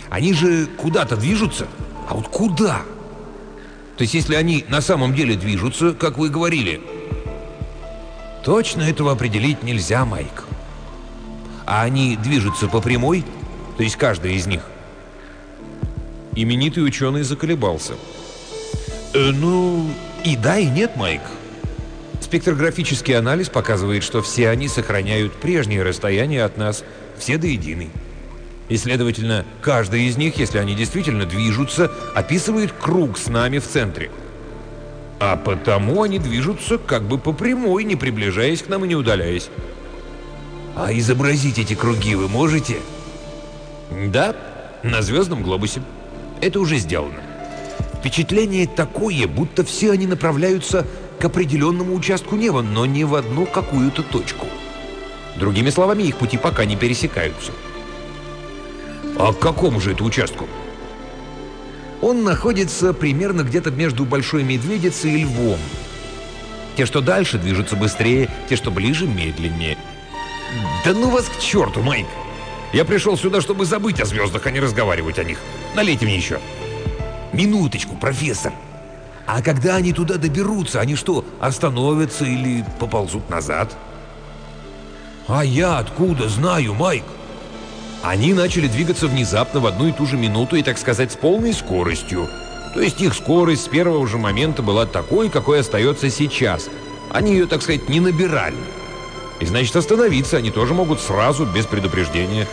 Они же куда-то движутся. А вот куда? То есть, если они на самом деле движутся, как вы говорили... Точно этого определить нельзя, Майк. А они движутся по прямой? То есть, каждый из них? Именитый ученый заколебался. Э, ну, и да, и нет, Майк. Спектрографический анализ показывает, что все они сохраняют прежнее расстояние от нас, все до единой. И, следовательно, каждый из них, если они действительно движутся, описывает круг с нами в центре. А потому они движутся как бы по прямой, не приближаясь к нам и не удаляясь. А изобразить эти круги вы можете? Да, на звездном глобусе. Это уже сделано. Впечатление такое, будто все они направляются к определенному участку неба, но не в одну какую-то точку. Другими словами, их пути пока не пересекаются. А к какому же это участку? Он находится примерно где-то между Большой Медведицей и Львом. Те, что дальше, движутся быстрее, те, что ближе, медленнее. Да ну вас к черту, Майк! Я пришел сюда, чтобы забыть о звездах, а не разговаривать о них. Налейте мне еще. Минуточку, профессор. А когда они туда доберутся, они что, остановятся или поползут назад? А я откуда знаю, Майк? Они начали двигаться внезапно в одну и ту же минуту и, так сказать, с полной скоростью. То есть их скорость с первого же момента была такой, какой остается сейчас. Они ее, так сказать, не набирали. И значит, остановиться они тоже могут сразу, без предупреждения.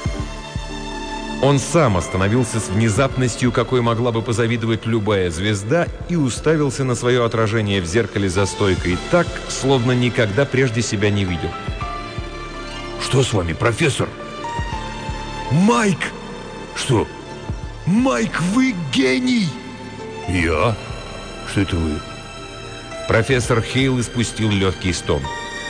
Он сам остановился с внезапностью, какой могла бы позавидовать любая звезда, и уставился на свое отражение в зеркале за стойкой так, словно никогда прежде себя не видел. Что с вами, профессор? Майк! Что? Майк, вы гений! Я? Что это вы? Профессор Хейл испустил легкий стон.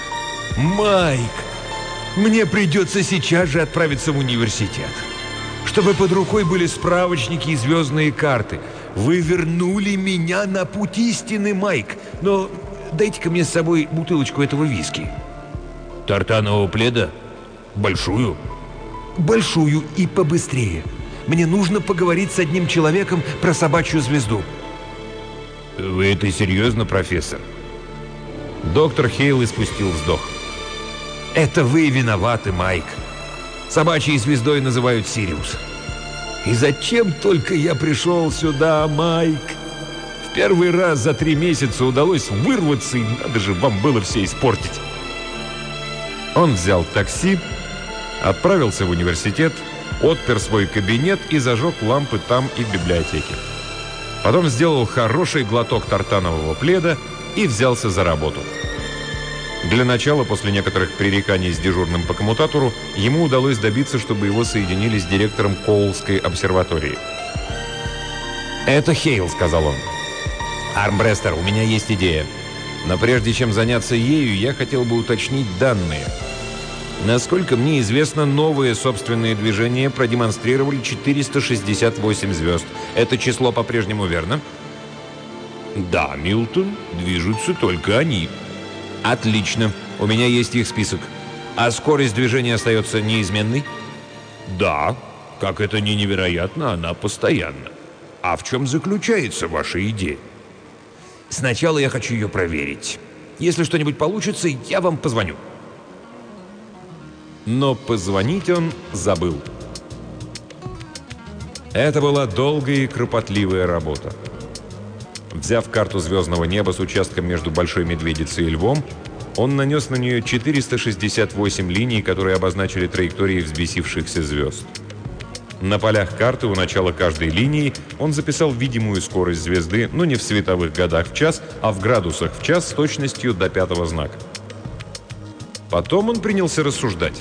Майк! Мне придется сейчас же отправиться в университет. Чтобы под рукой были справочники и звездные карты. Вы вернули меня на путь истины, Майк. Но дайте-ка мне с собой бутылочку этого виски. Тартанового пледа? Большую? Большую и побыстрее. Мне нужно поговорить с одним человеком про собачью звезду. Вы это серьезно, профессор? Доктор Хейл испустил вздох. Это вы виноваты, Майк. Собачьей звездой называют Сириус. И зачем только я пришел сюда, Майк? В первый раз за три месяца удалось вырваться, и надо же вам было все испортить. Он взял такси, отправился в университет, отпер свой кабинет и зажег лампы там и в библиотеке. Потом сделал хороший глоток тартанового пледа и взялся за работу. Для начала, после некоторых пререканий с дежурным по коммутатору, ему удалось добиться, чтобы его соединили с директором Коулской обсерватории. «Это Хейл», — сказал он. «Армбрестер, у меня есть идея. Но прежде чем заняться ею, я хотел бы уточнить данные. Насколько мне известно, новые собственные движения продемонстрировали четыреста шестьдесят восемь звезд. Это число по-прежнему верно?» «Да, Милтон, движутся только они». «Отлично. У меня есть их список. А скорость движения остается неизменной?» «Да. Как это ни невероятно, она постоянна. А в чем заключается ваша идея?» «Сначала я хочу ее проверить. Если что-нибудь получится, я вам позвоню». Но позвонить он забыл. Это была долгая и кропотливая работа. Взяв карту звездного неба с участком между Большой Медведицей и Львом, он нанес на нее четыреста шестьдесят восемь линий, которые обозначили траектории взбесившихся звезд. На полях карты у начала каждой линии он записал видимую скорость звезды, но не в световых годах в час, а в градусах в час с точностью до пятого знака. Потом он принялся рассуждать.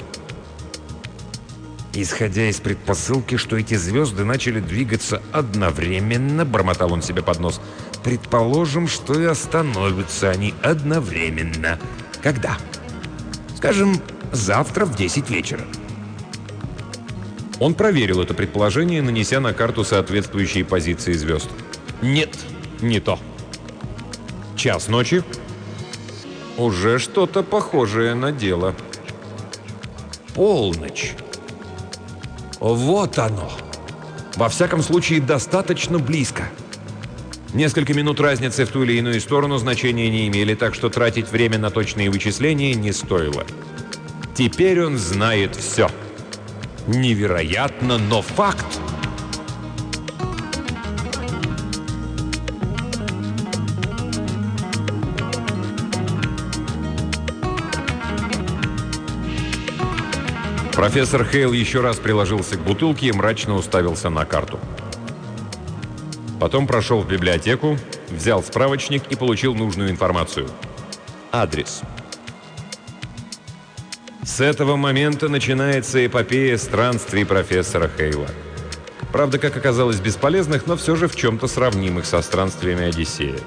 «Исходя из предпосылки, что эти звезды начали двигаться одновременно, — бормотал он себе под нос, — предположим, что и остановятся они одновременно. Когда? Скажем, завтра в десять вечера». Он проверил это предположение, нанеся на карту соответствующие позиции звезд. Нет, не то. Час ночи. Уже что-то похожее на дело. Полночь. Вот оно. Во всяком случае, достаточно близко. Несколько минут разницы в ту или иную сторону значения не имели, так что тратить время на точные вычисления не стоило. Теперь он знает все. Невероятно, но факт. Профессор Хейл еще раз приложился к бутылке и мрачно уставился на карту. Потом прошел в библиотеку, взял справочник и получил нужную информацию. Адрес. С этого момента начинается эпопея странствий профессора Хейла. Правда, как оказалось, бесполезных, но все же в чем-то сравнимых со странствиями Одиссея.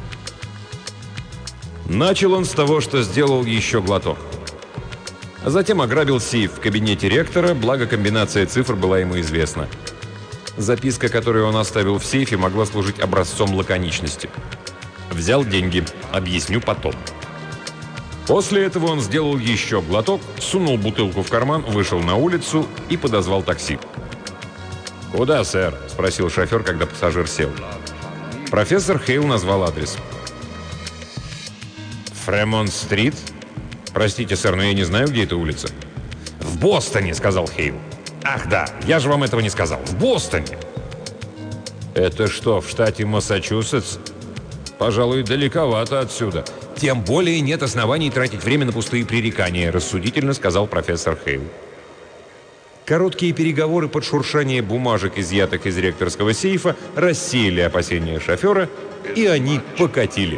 Начал он с того, что сделал еще глоток. А затем ограбил сейф в кабинете ректора, благо комбинация цифр была ему известна. Записка, которую он оставил в сейфе, могла служить образцом лаконичности. Взял деньги, объясню потом. После этого он сделал еще глоток, сунул бутылку в карман, вышел на улицу и подозвал такси. «Куда, сэр?» – спросил шофер, когда пассажир сел. Профессор Хейл назвал адрес. «Фремонт-стрит? Простите, сэр, но я не знаю, где эта улица». «В Бостоне», – сказал Хейл. «Ах да, я же вам этого не сказал. В Бостоне». «Это что, в штате Массачусетс? Пожалуй, далековато отсюда». «Тем более нет оснований тратить время на пустые пререкания», – рассудительно сказал профессор Хейл. Короткие переговоры под шуршание бумажек, изъятых из ректорского сейфа, рассеяли опасения шофера, и они покатили.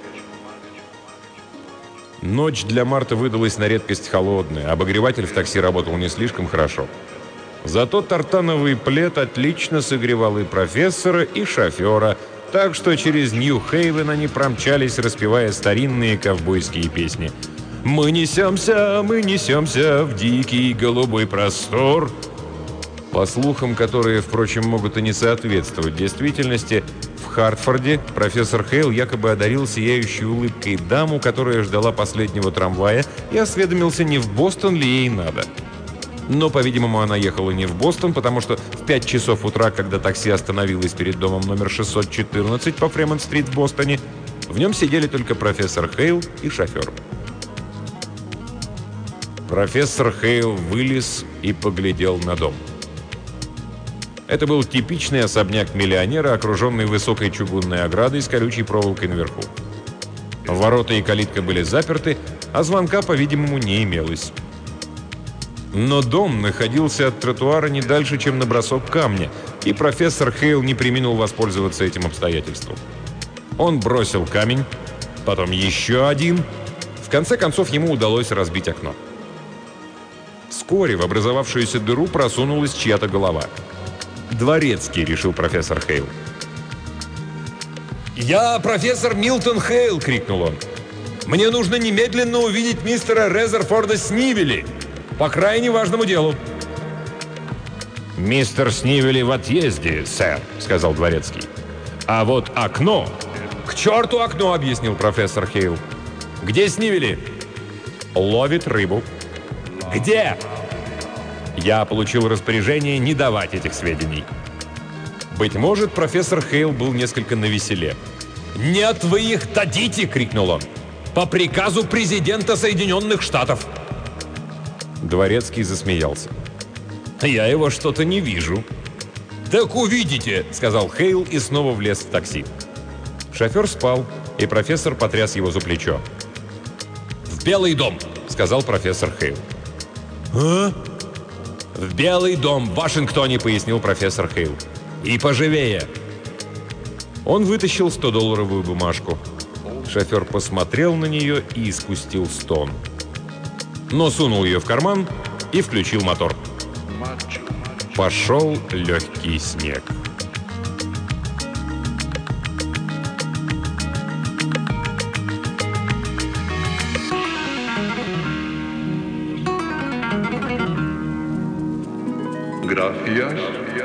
Ночь для марта выдалась на редкость холодная, обогреватель в такси работал не слишком хорошо. Зато тартановый плед отлично согревал и профессора, и шофера, так что через Нью-Хейвен они промчались, распевая старинные ковбойские песни. «Мы несемся, мы несемся в дикий голубой простор». По слухам, которые, впрочем, могут и не соответствовать действительности, в Хартфорде профессор Хейл якобы одарил сияющей улыбкой даму, которая ждала последнего трамвая, и осведомился, не в Бостон ли ей надо. Но, по-видимому, она ехала не в Бостон, потому что в пять часов утра, когда такси остановилось перед домом номер шестьсот четырнадцать по Фремонт-стрит в Бостоне, в нем сидели только профессор Хейл и шофер. Профессор Хейл вылез и поглядел на дом. Это был типичный особняк миллионера, окруженный высокой чугунной оградой с колючей проволокой наверху. Ворота и калитка были заперты, а звонка, по-видимому, не имелось. Но дом находился от тротуара не дальше, чем на бросок камня, и профессор Хейл не преминул воспользоваться этим обстоятельством. Он бросил камень, потом еще один. В конце концов, ему удалось разбить окно. Вскоре в образовавшуюся дыру просунулась чья-то голова. «Дворецкий», — решил профессор Хейл. «Я профессор Милтон Хейл!» — крикнул он. «Мне нужно немедленно увидеть мистера Резерфорда Снивели по крайне важному делу». «Мистер Снивели в отъезде, сэр», — сказал дворецкий. «А вот окно...» «К черту окно!» — объяснил профессор Хейл. «Где Снивели?» «Ловит рыбу». «Где?» Я получил распоряжение не давать этих сведений. Быть может, профессор Хейл был несколько навеселе. «Нет, вы их дадите!» — крикнул он. «По приказу президента Соединенных Штатов!» Дворецкий засмеялся. «Я его что-то не вижу». «Так увидите!» — сказал Хейл и снова влез в такси. Шофер спал, и профессор потряс его за плечо. «В Белый дом!» — сказал профессор Хейл. «А?» «В Белый дом в Вашингтоне», — пояснил профессор Хейл. «И поживее». Он вытащил стодолларовую бумажку. Шофер посмотрел на нее и испустил стон. Но сунул ее в карман и включил мотор. Пошел легкий снег. Gracias.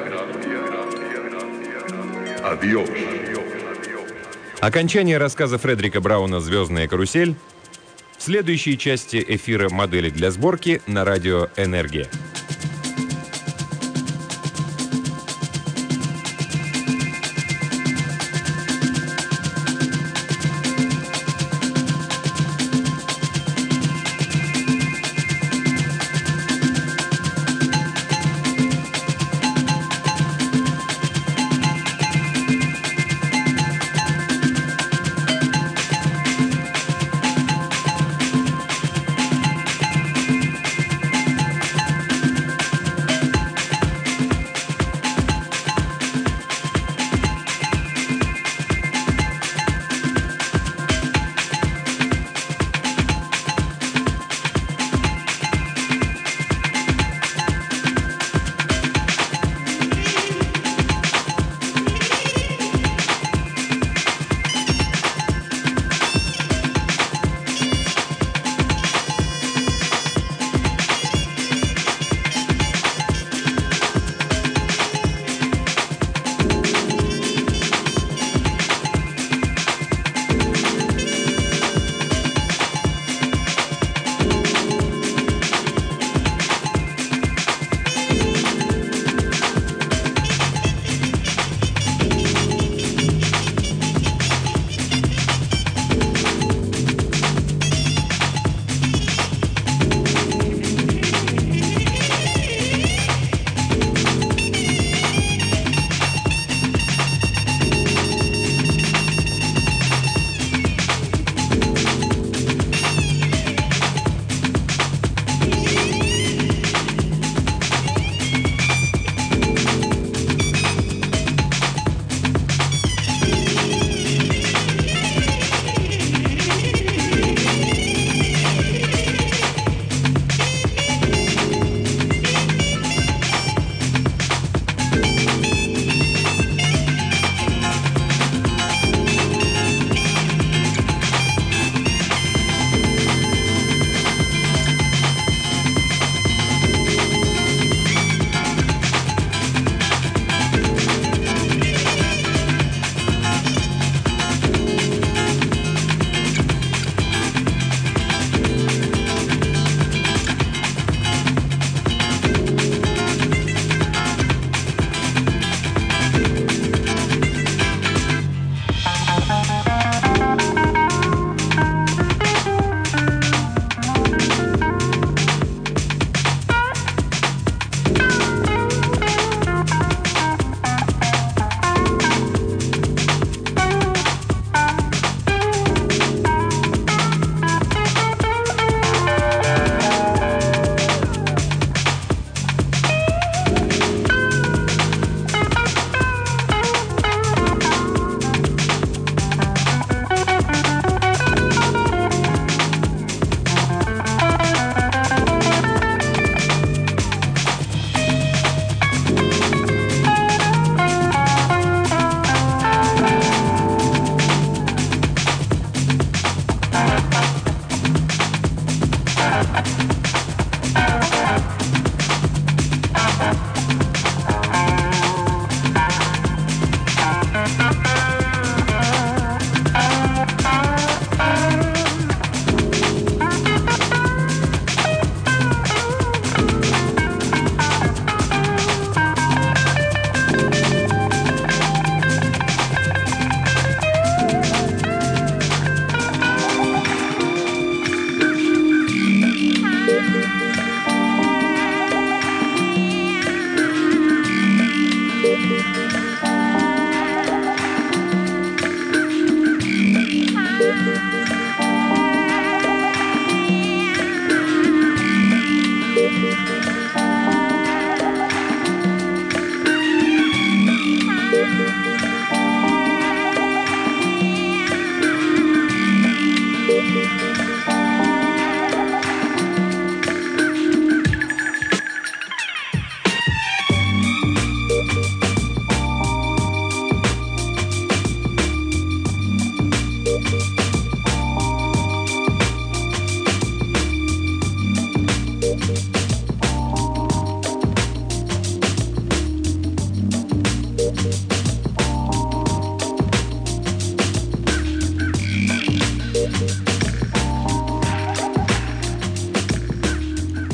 Adiós. Окончание рассказа Фредерика Брауна «Звездная карусель» в следующей части эфира «Модели для сборки» на радио «Энергия».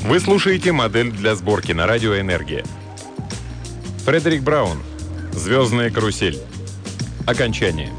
Вы слушаете модель для сборки на радио «Энергия». Фредерик Браун. «Звездная карусель». Окончание.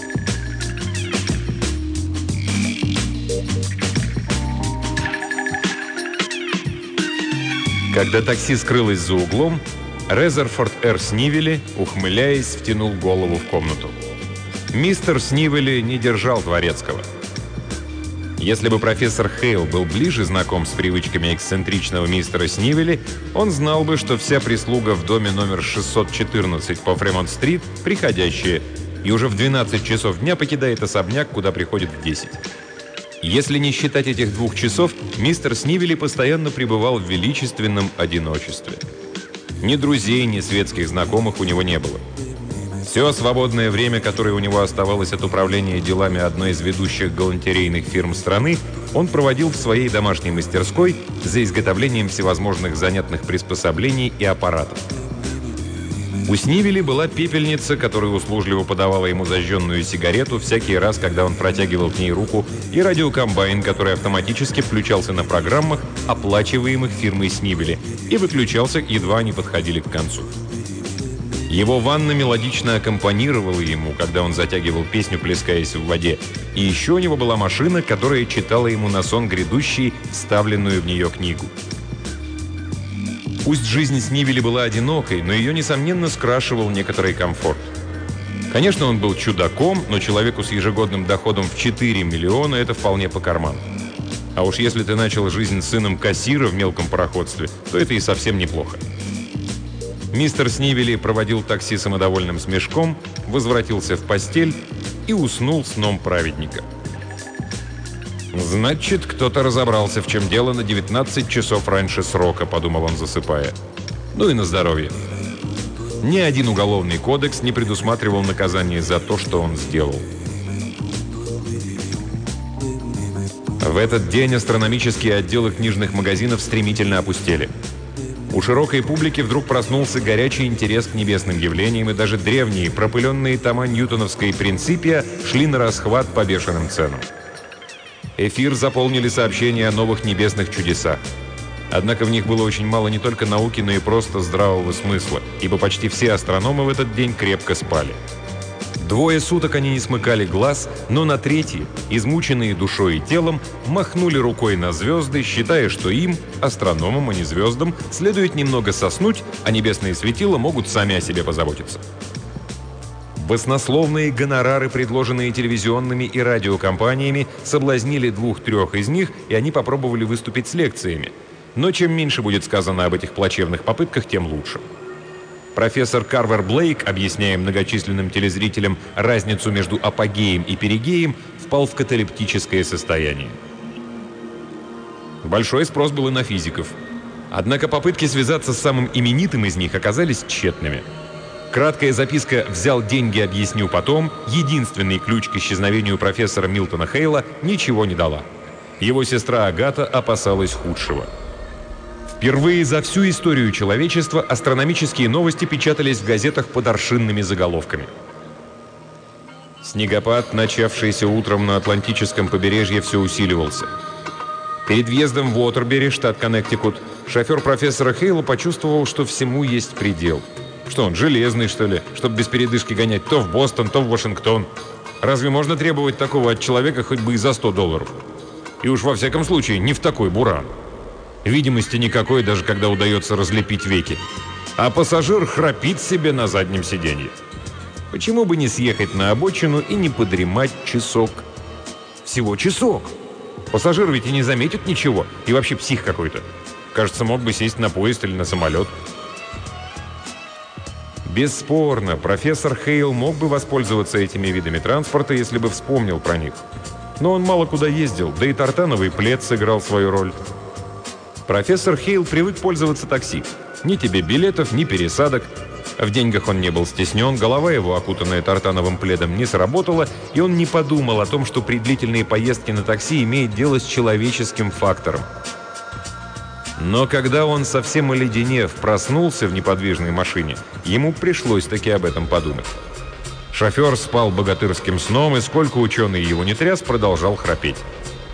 Когда такси скрылось за углом, Резерфорд Р. Снивели, ухмыляясь, втянул голову в комнату. Мистер Снивели не держал дворецкого. Если бы профессор Хейл был ближе знаком с привычками эксцентричного мистера Снивели, он знал бы, что вся прислуга в доме номер шестьсот четырнадцать по Фремонт-стрит приходящая, и уже в двенадцать часов дня покидает особняк, куда приходит в десять. Если не считать этих двух часов, мистер Снивели постоянно пребывал в величественном одиночестве. Ни друзей, ни светских знакомых у него не было. Все свободное время, которое у него оставалось от управления делами одной из ведущих галантерейных фирм страны, он проводил в своей домашней мастерской за изготовлением всевозможных занятных приспособлений и аппаратов. У Снивели была пепельница, которая услужливо подавала ему зажженную сигарету всякий раз, когда он протягивал к ней руку, и радиокомбайн, который автоматически включался на программах, оплачиваемых фирмой Снивели, и выключался, едва они подходили к концу. Его ванна мелодично аккомпанировала ему, когда он затягивал песню, плескаясь в воде. И еще у него была машина, которая читала ему на сон грядущий, вставленную в нее книгу. Пусть жизнь Снивели была одинокой, но ее, несомненно, скрашивал некоторый комфорт. Конечно, он был чудаком, но человеку с ежегодным доходом в четыре миллиона это вполне по карману. А уж если ты начал жизнь сыном кассира в мелком пароходстве, то это и совсем неплохо. Мистер Снивели проводил такси самодовольным смешком, возвратился в постель и уснул сном праведника. «Значит, кто-то разобрался, в чем дело, на девятнадцать часов раньше срока», — подумал он, засыпая. Ну и на здоровье. Ни один уголовный кодекс не предусматривал наказание за то, что он сделал. В этот день астрономические отделы книжных магазинов стремительно опустели. У широкой публики вдруг проснулся горячий интерес к небесным явлениям, и даже древние, пропыленные тома ньютоновской «Принципия» шли на расхват по бешеным ценам. Эфир заполнили сообщения о новых небесных чудесах. Однако в них было очень мало не только науки, но и просто здравого смысла, ибо почти все астрономы в этот день крепко спали. Двое суток они не смыкали глаз, но на третий, измученные душой и телом, махнули рукой на звезды, считая, что им, астрономам, а не звездам, следует немного соснуть, а небесные светила могут сами о себе позаботиться. Баснословные гонорары, предложенные телевизионными и радиокомпаниями, соблазнили двух-трех из них, и они попробовали выступить с лекциями. Но чем меньше будет сказано об этих плачевных попытках, тем лучше. Профессор Карвер Блейк, объясняя многочисленным телезрителям разницу между апогеем и перигеем, впал в каталептическое состояние. Большой спрос был и на физиков. Однако попытки связаться с самым именитым из них оказались тщетными. Краткая записка «Взял деньги, объясню потом», единственный ключ к исчезновению профессора Милтона Хейла, ничего не дала. Его сестра Агата опасалась худшего. Впервые за всю историю человечества астрономические новости печатались в газетах под аршинными заголовками. Снегопад, начавшийся утром на Атлантическом побережье, все усиливался. Перед въездом в Уотербери, штат Коннектикут, шофер профессора Хейла почувствовал, что всему есть предел. Что он, железный, что ли, чтобы без передышки гонять то в Бостон, то в Вашингтон? Разве можно требовать такого от человека хоть бы и за сто долларов? И уж во всяком случае не в такой буран. Видимости никакой, даже когда удается разлепить веки. А пассажир храпит себе на заднем сиденье. Почему бы не съехать на обочину и не подремать часок? Всего часок. Пассажир ведь и не заметит ничего. И вообще псих какой-то. Кажется, мог бы сесть на поезд или на самолет. Бесспорно, профессор Хейл мог бы воспользоваться этими видами транспорта, если бы вспомнил про них. Но он мало куда ездил, да и тартановый плед сыграл свою роль. Профессор Хейл привык пользоваться такси. Ни тебе билетов, ни пересадок. В деньгах он не был стеснен, голова его, окутанная тартановым пледом, не сработала, и он не подумал о том, что при длительные поездки на такси имеет дело с человеческим фактором. Но когда он, совсем оледенев, проснулся в неподвижной машине, ему пришлось таки об этом подумать. Шофер спал богатырским сном, и сколько ученый его не тряс, продолжал храпеть.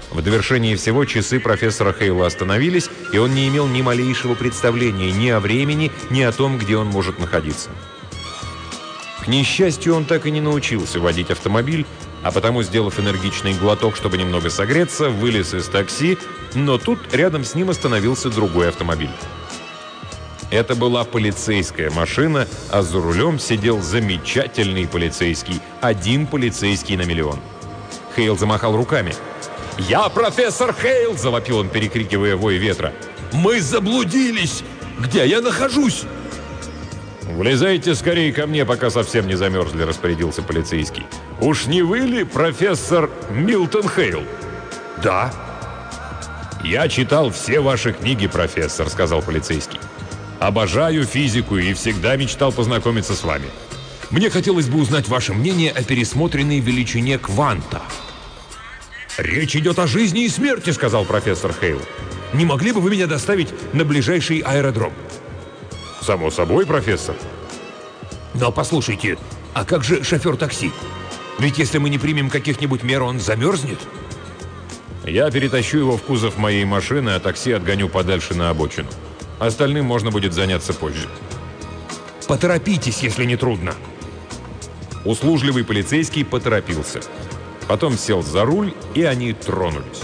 В довершении всего часы профессора Хейла остановились, и он не имел ни малейшего представления ни о времени, ни о том, где он может находиться. К несчастью, он так и не научился водить автомобиль, а потому, сделав энергичный глоток, чтобы немного согреться, вылез из такси, но тут рядом с ним остановился другой автомобиль. Это была полицейская машина, а за рулем сидел замечательный полицейский. Один полицейский на миллион. Хейл замахал руками. «Я профессор Хейл!» – завопил он, перекрикивая вой ветра. «Мы заблудились! Где я нахожусь?» «Влезайте скорее ко мне, пока совсем не замерзли», – распорядился полицейский. «Уж не вы ли профессор Милтон Хейл?» «Да». «Я читал все ваши книги, профессор», – сказал полицейский. «Обожаю физику и всегда мечтал познакомиться с вами. Мне хотелось бы узнать ваше мнение о пересмотренной величине кванта». «Речь идет о жизни и смерти», — сказал профессор Хейл. «Не могли бы вы меня доставить на ближайший аэродром?» «Само собой, профессор». «Но послушайте, а как же шофер такси? Ведь если мы не примем каких-нибудь мер, он замерзнет?» «Я перетащу его в кузов моей машины, а такси отгоню подальше на обочину. Остальным можно будет заняться позже». «Поторопитесь, если не трудно». Услужливый полицейский поторопился. Потом сел за руль, и они тронулись.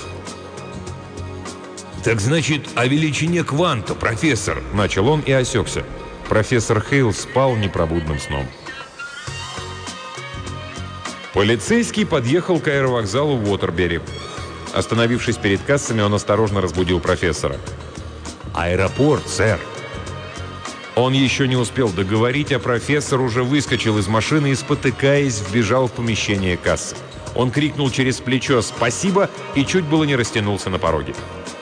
«Так значит, о величине кванта, профессор!» – начал он и осекся. Профессор Хейл спал непробудным сном. Полицейский подъехал к аэровокзалу в Уотербери. Остановившись перед кассами, он осторожно разбудил профессора. «Аэропорт, сэр!» Он еще не успел договорить, а профессор уже выскочил из машины и, спотыкаясь, вбежал в помещение кассы. Он крикнул через плечо «Спасибо!» и чуть было не растянулся на пороге.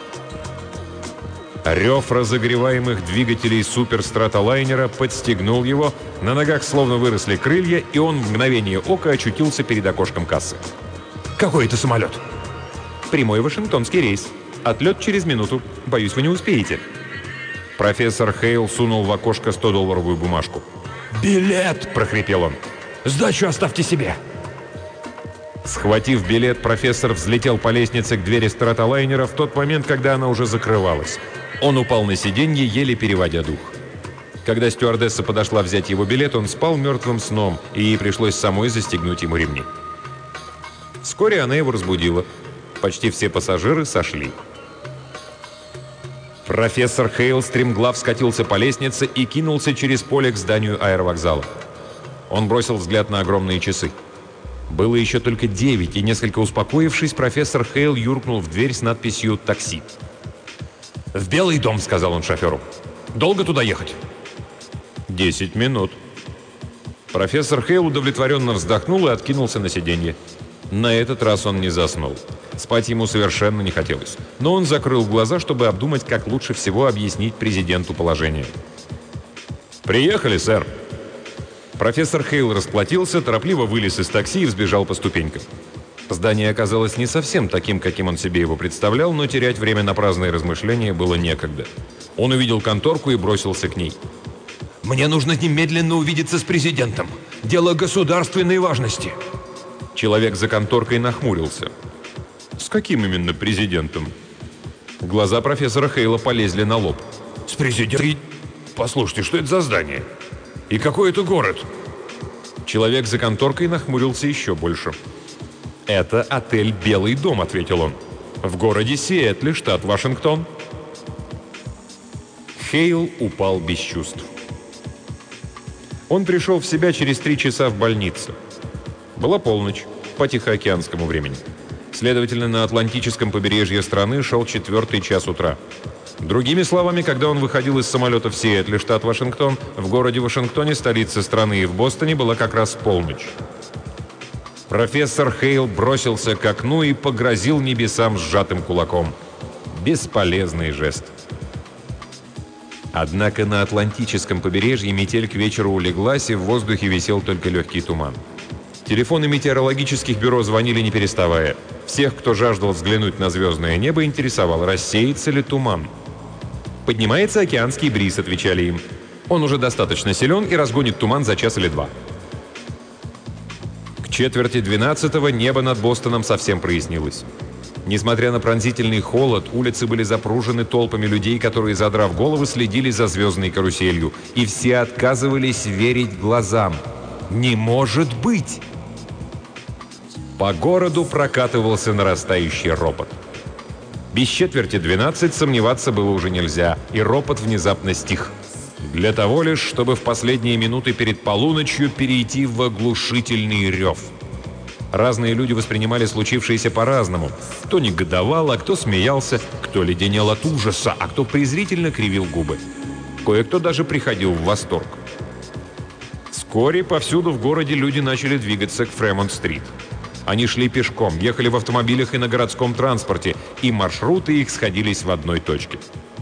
Рев разогреваемых двигателей суперстратолайнера подстегнул его, на ногах словно выросли крылья, и он в мгновение ока очутился перед окошком кассы. «Какой это самолет?» «Прямой вашингтонский рейс. Отлет через минуту. Боюсь, вы не успеете». Профессор Хейл сунул в окошко сто-долларовую бумажку. «Билет!» – прохрипел он. «Сдачу оставьте себе!» Схватив билет, профессор взлетел по лестнице к двери стратолайнера в тот момент, когда она уже закрывалась. Он упал на сиденье, еле переводя дух. Когда стюардесса подошла взять его билет, он спал мертвым сном, и ей пришлось самой застегнуть ему ремни. Вскоре она его разбудила. Почти все пассажиры сошли. Профессор Хейл стремглав скатился по лестнице и кинулся через поле к зданию аэровокзала. Он бросил взгляд на огромные часы. Было еще только девять, и, несколько успокоившись, профессор Хейл юркнул в дверь с надписью «Такси». «В Белый дом», — сказал он шоферу. «Долго туда ехать?» «Десять минут». Профессор Хейл удовлетворенно вздохнул и откинулся на сиденье. На этот раз он не заснул. Спать ему совершенно не хотелось. Но он закрыл глаза, чтобы обдумать, как лучше всего объяснить президенту положение. «Приехали, сэр». Профессор Хейл расплатился, торопливо вылез из такси и взбежал по ступенькам. Здание оказалось не совсем таким, каким он себе его представлял, но терять время на праздные размышления было некогда. Он увидел конторку и бросился к ней. «Мне нужно немедленно увидеться с президентом. Дело государственной важности». Человек за конторкой нахмурился. «С каким именно президентом?» Глаза профессора Хейла полезли на лоб. «С президентом? Послушайте, что это за здание? И какой это город?» Человек за конторкой нахмурился еще больше. «Это отель «Белый дом», — ответил он. «В городе Сиэтле, штат Вашингтон». Хейл упал без чувств. Он пришел в себя через три часа в больнице. Была полночь, по тихоокеанскому времени. Следовательно, на Атлантическом побережье страны шел четвертый час утра. Другими словами, когда он выходил из самолета в Сиэтле, штат Вашингтон, в городе Вашингтоне, столице страны, и в Бостоне была как раз полночь. Профессор Хейл бросился к окну и погрозил небесам сжатым кулаком. Бесполезный жест. Однако на Атлантическом побережье метель к вечеру улеглась, и в воздухе висел только легкий туман. Телефоны метеорологических бюро звонили не переставая. Всех, кто жаждал взглянуть на звездное небо, интересовал, рассеется ли туман. «Поднимается океанский бриз», — отвечали им. «Он уже достаточно силен и разгонит туман за час или два». К четверти двенадцатого небо над Бостоном совсем прояснилось. Несмотря на пронзительный холод, улицы были запружены толпами людей, которые, задрав головы, следили за звездной каруселью. И все отказывались верить глазам. Не может быть! По городу прокатывался нарастающий ропот. Без четверти двенадцать сомневаться было уже нельзя, и ропот внезапно стих. Для того лишь, чтобы в последние минуты перед полуночью перейти в оглушительный рев. Разные люди воспринимали случившееся по-разному. Кто негодовал, а кто смеялся, кто леденел от ужаса, а кто презрительно кривил губы. Кое-кто даже приходил в восторг. Вскоре повсюду в городе люди начали двигаться к Фремонт-стрит. Они шли пешком, ехали в автомобилях и на городском транспорте, и маршруты их сходились в одной точке.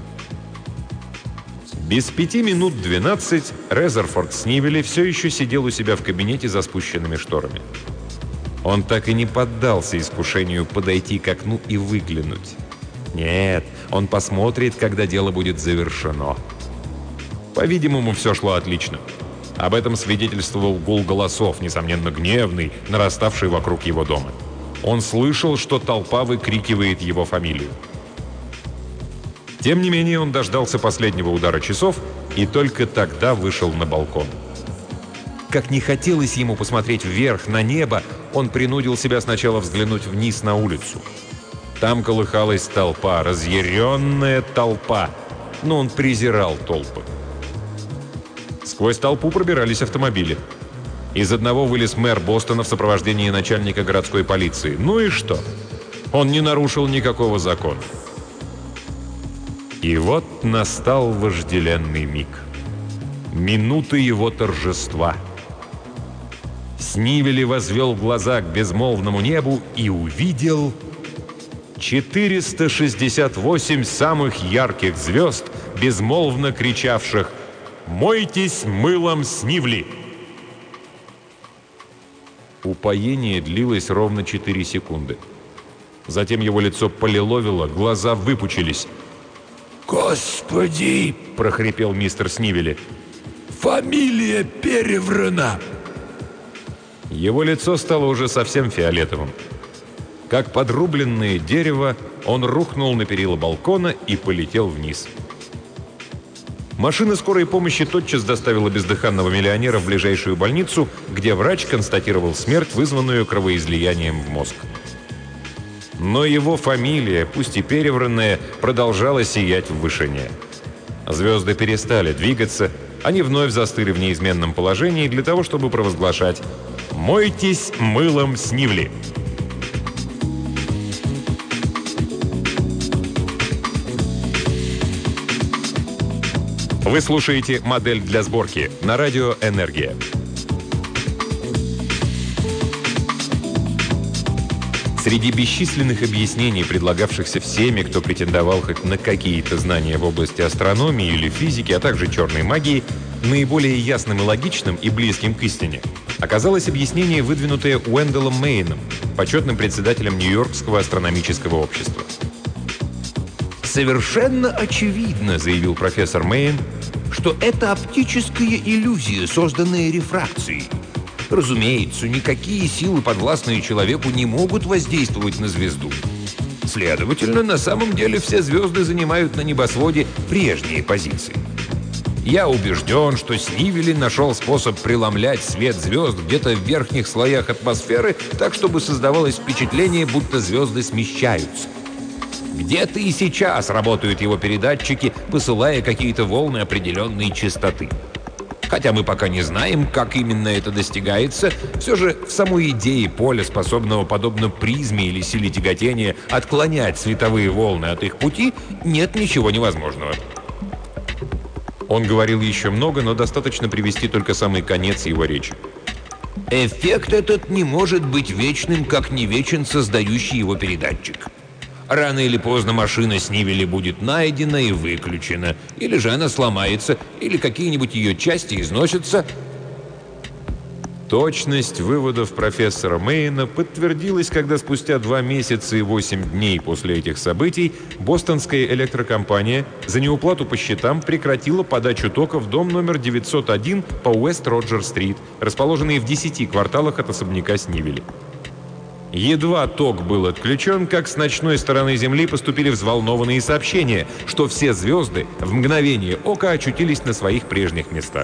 Без пяти минут двенадцать Резерфорд Снивели все еще сидел у себя в кабинете за спущенными шторами. Он так и не поддался искушению подойти к окну и выглянуть. Нет, он посмотрит, когда дело будет завершено. По-видимому, все шло отлично. Об этом свидетельствовал гул голосов, несомненно гневный, нараставший вокруг его дома. Он слышал, что толпа выкрикивает его фамилию. Тем не менее, он дождался последнего удара часов и только тогда вышел на балкон. Как не хотелось ему посмотреть вверх, на небо, он принудил себя сначала взглянуть вниз на улицу. Там колыхалась толпа, разъяренная толпа, но он презирал толпы. Сквозь толпу пробирались автомобили. Из одного вылез мэр Бостона в сопровождении начальника городской полиции. Ну и что? Он не нарушил никакого закона. И вот настал вожделенный миг. Минута его торжества. Снивели возвел глаза к безмолвному небу и увидел четыреста шестьдесят восемь самых ярких звезд, безмолвно кричавших «Мойтесь мылом Снивели!». Упоение длилось ровно четыре секунды. Затем его лицо полиловило, глаза выпучились. «Господи!» — прохрипел мистер Снивели. «Фамилия переврана!» Его лицо стало уже совсем фиолетовым. Как подрубленное дерево, он рухнул на перила балкона и полетел вниз. Машина скорой помощи тотчас доставила бездыханного миллионера в ближайшую больницу, где врач констатировал смерть, вызванную кровоизлиянием в мозг. Но его фамилия, пусть и перевранная, продолжала сиять в вышине. Звезды перестали двигаться, они вновь застыли в неизменном положении для того, чтобы провозглашать «Мойтесь мылом Снивели!». Вы слушаете «Модель для сборки» на радио «Энергия». Среди бесчисленных объяснений, предлагавшихся всеми, кто претендовал хоть на какие-то знания в области астрономии или физики, а также черной магии, наиболее ясным и логичным и близким к истине оказалось объяснение, выдвинутое Уэндаллом Мейном, почетным председателем Нью-Йоркского астрономического общества. «Совершенно очевидно, — заявил профессор Мейн, — что это оптическая иллюзия, созданная рефракцией. Разумеется, никакие силы, подвластные человеку, не могут воздействовать на звезду. Следовательно, на самом деле все звезды занимают на небосводе прежние позиции. Я убежден, что Снивели нашел способ преломлять свет звезд где-то в верхних слоях атмосферы, так, чтобы создавалось впечатление, будто звезды смещаются. Где-то и сейчас работают его передатчики, посылая какие-то волны определенной частоты. Хотя мы пока не знаем, как именно это достигается, все же в самой идее поля, способного, подобно призме или силе тяготения, отклонять световые волны от их пути, нет ничего невозможного. Он говорил еще много, но достаточно привести только самый конец его речи. Эффект этот не может быть вечным, как не вечен создающий его передатчик. Рано или поздно машина Снивели будет найдена и выключена, или же она сломается, или какие-нибудь ее части износятся. Точность выводов профессора Мейна подтвердилась, когда спустя два месяца и восемь дней после этих событий бостонская электрокомпания за неуплату по счетам прекратила подачу тока в дом номер девятьсот один по Уэст-Роджер-стрит, расположенный в десяти кварталах от особняка Снивели. Едва ток был отключен, как с ночной стороны Земли поступили взволнованные сообщения, что все звезды в мгновение ока очутились на своих прежних местах.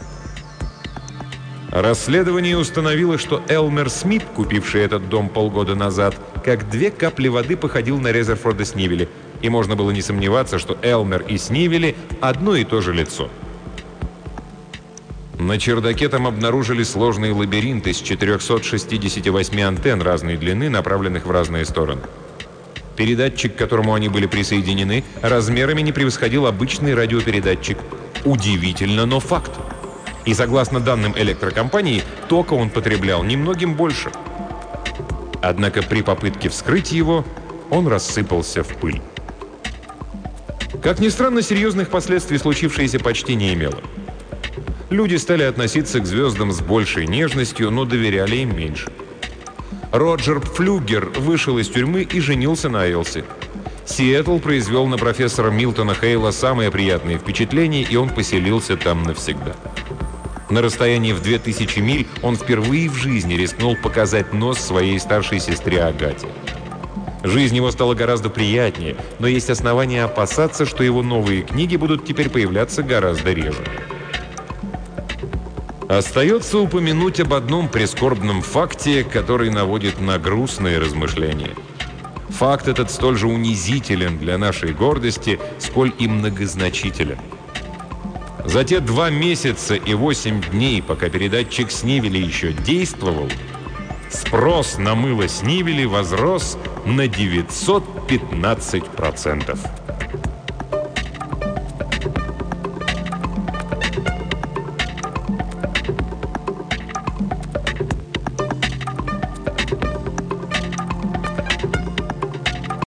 Расследование установило, что Элмер Смит, купивший этот дом полгода назад, как две капли воды походил на Резерфорда Снивели, и можно было не сомневаться, что Элмер и Снивели – одно и то же лицо. На чердаке там обнаружили сложный лабиринт из четырёхсот шестидесяти восьми антенн разной длины, направленных в разные стороны. Передатчик, к которому они были присоединены, размерами не превосходил обычный радиопередатчик. Удивительно, но факт. И согласно данным электрокомпании, тока он потреблял немногим больше. Однако при попытке вскрыть его, он рассыпался в пыль. Как ни странно, серьезных последствий случившееся почти не имело. Люди стали относиться к звездам с большей нежностью, но доверяли им меньше. Роджер Пфлюгер вышел из тюрьмы и женился на Элси. Сиэтл произвел на профессора Милтона Хейла самое приятное впечатление, и он поселился там навсегда. На расстоянии в две тысячи миль он впервые в жизни рискнул показать нос своей старшей сестре Агате. Жизнь его стала гораздо приятнее, но есть основания опасаться, что его новые книги будут теперь появляться гораздо реже. Остается упомянуть об одном прискорбном факте, который наводит на грустные размышления. Факт этот столь же унизителен для нашей гордости, сколь и многозначителен. За те два месяца и восемь дней, пока передатчик Снивели еще действовал, спрос на мыло Снивели возрос на девятьсот пятнадцать процентов.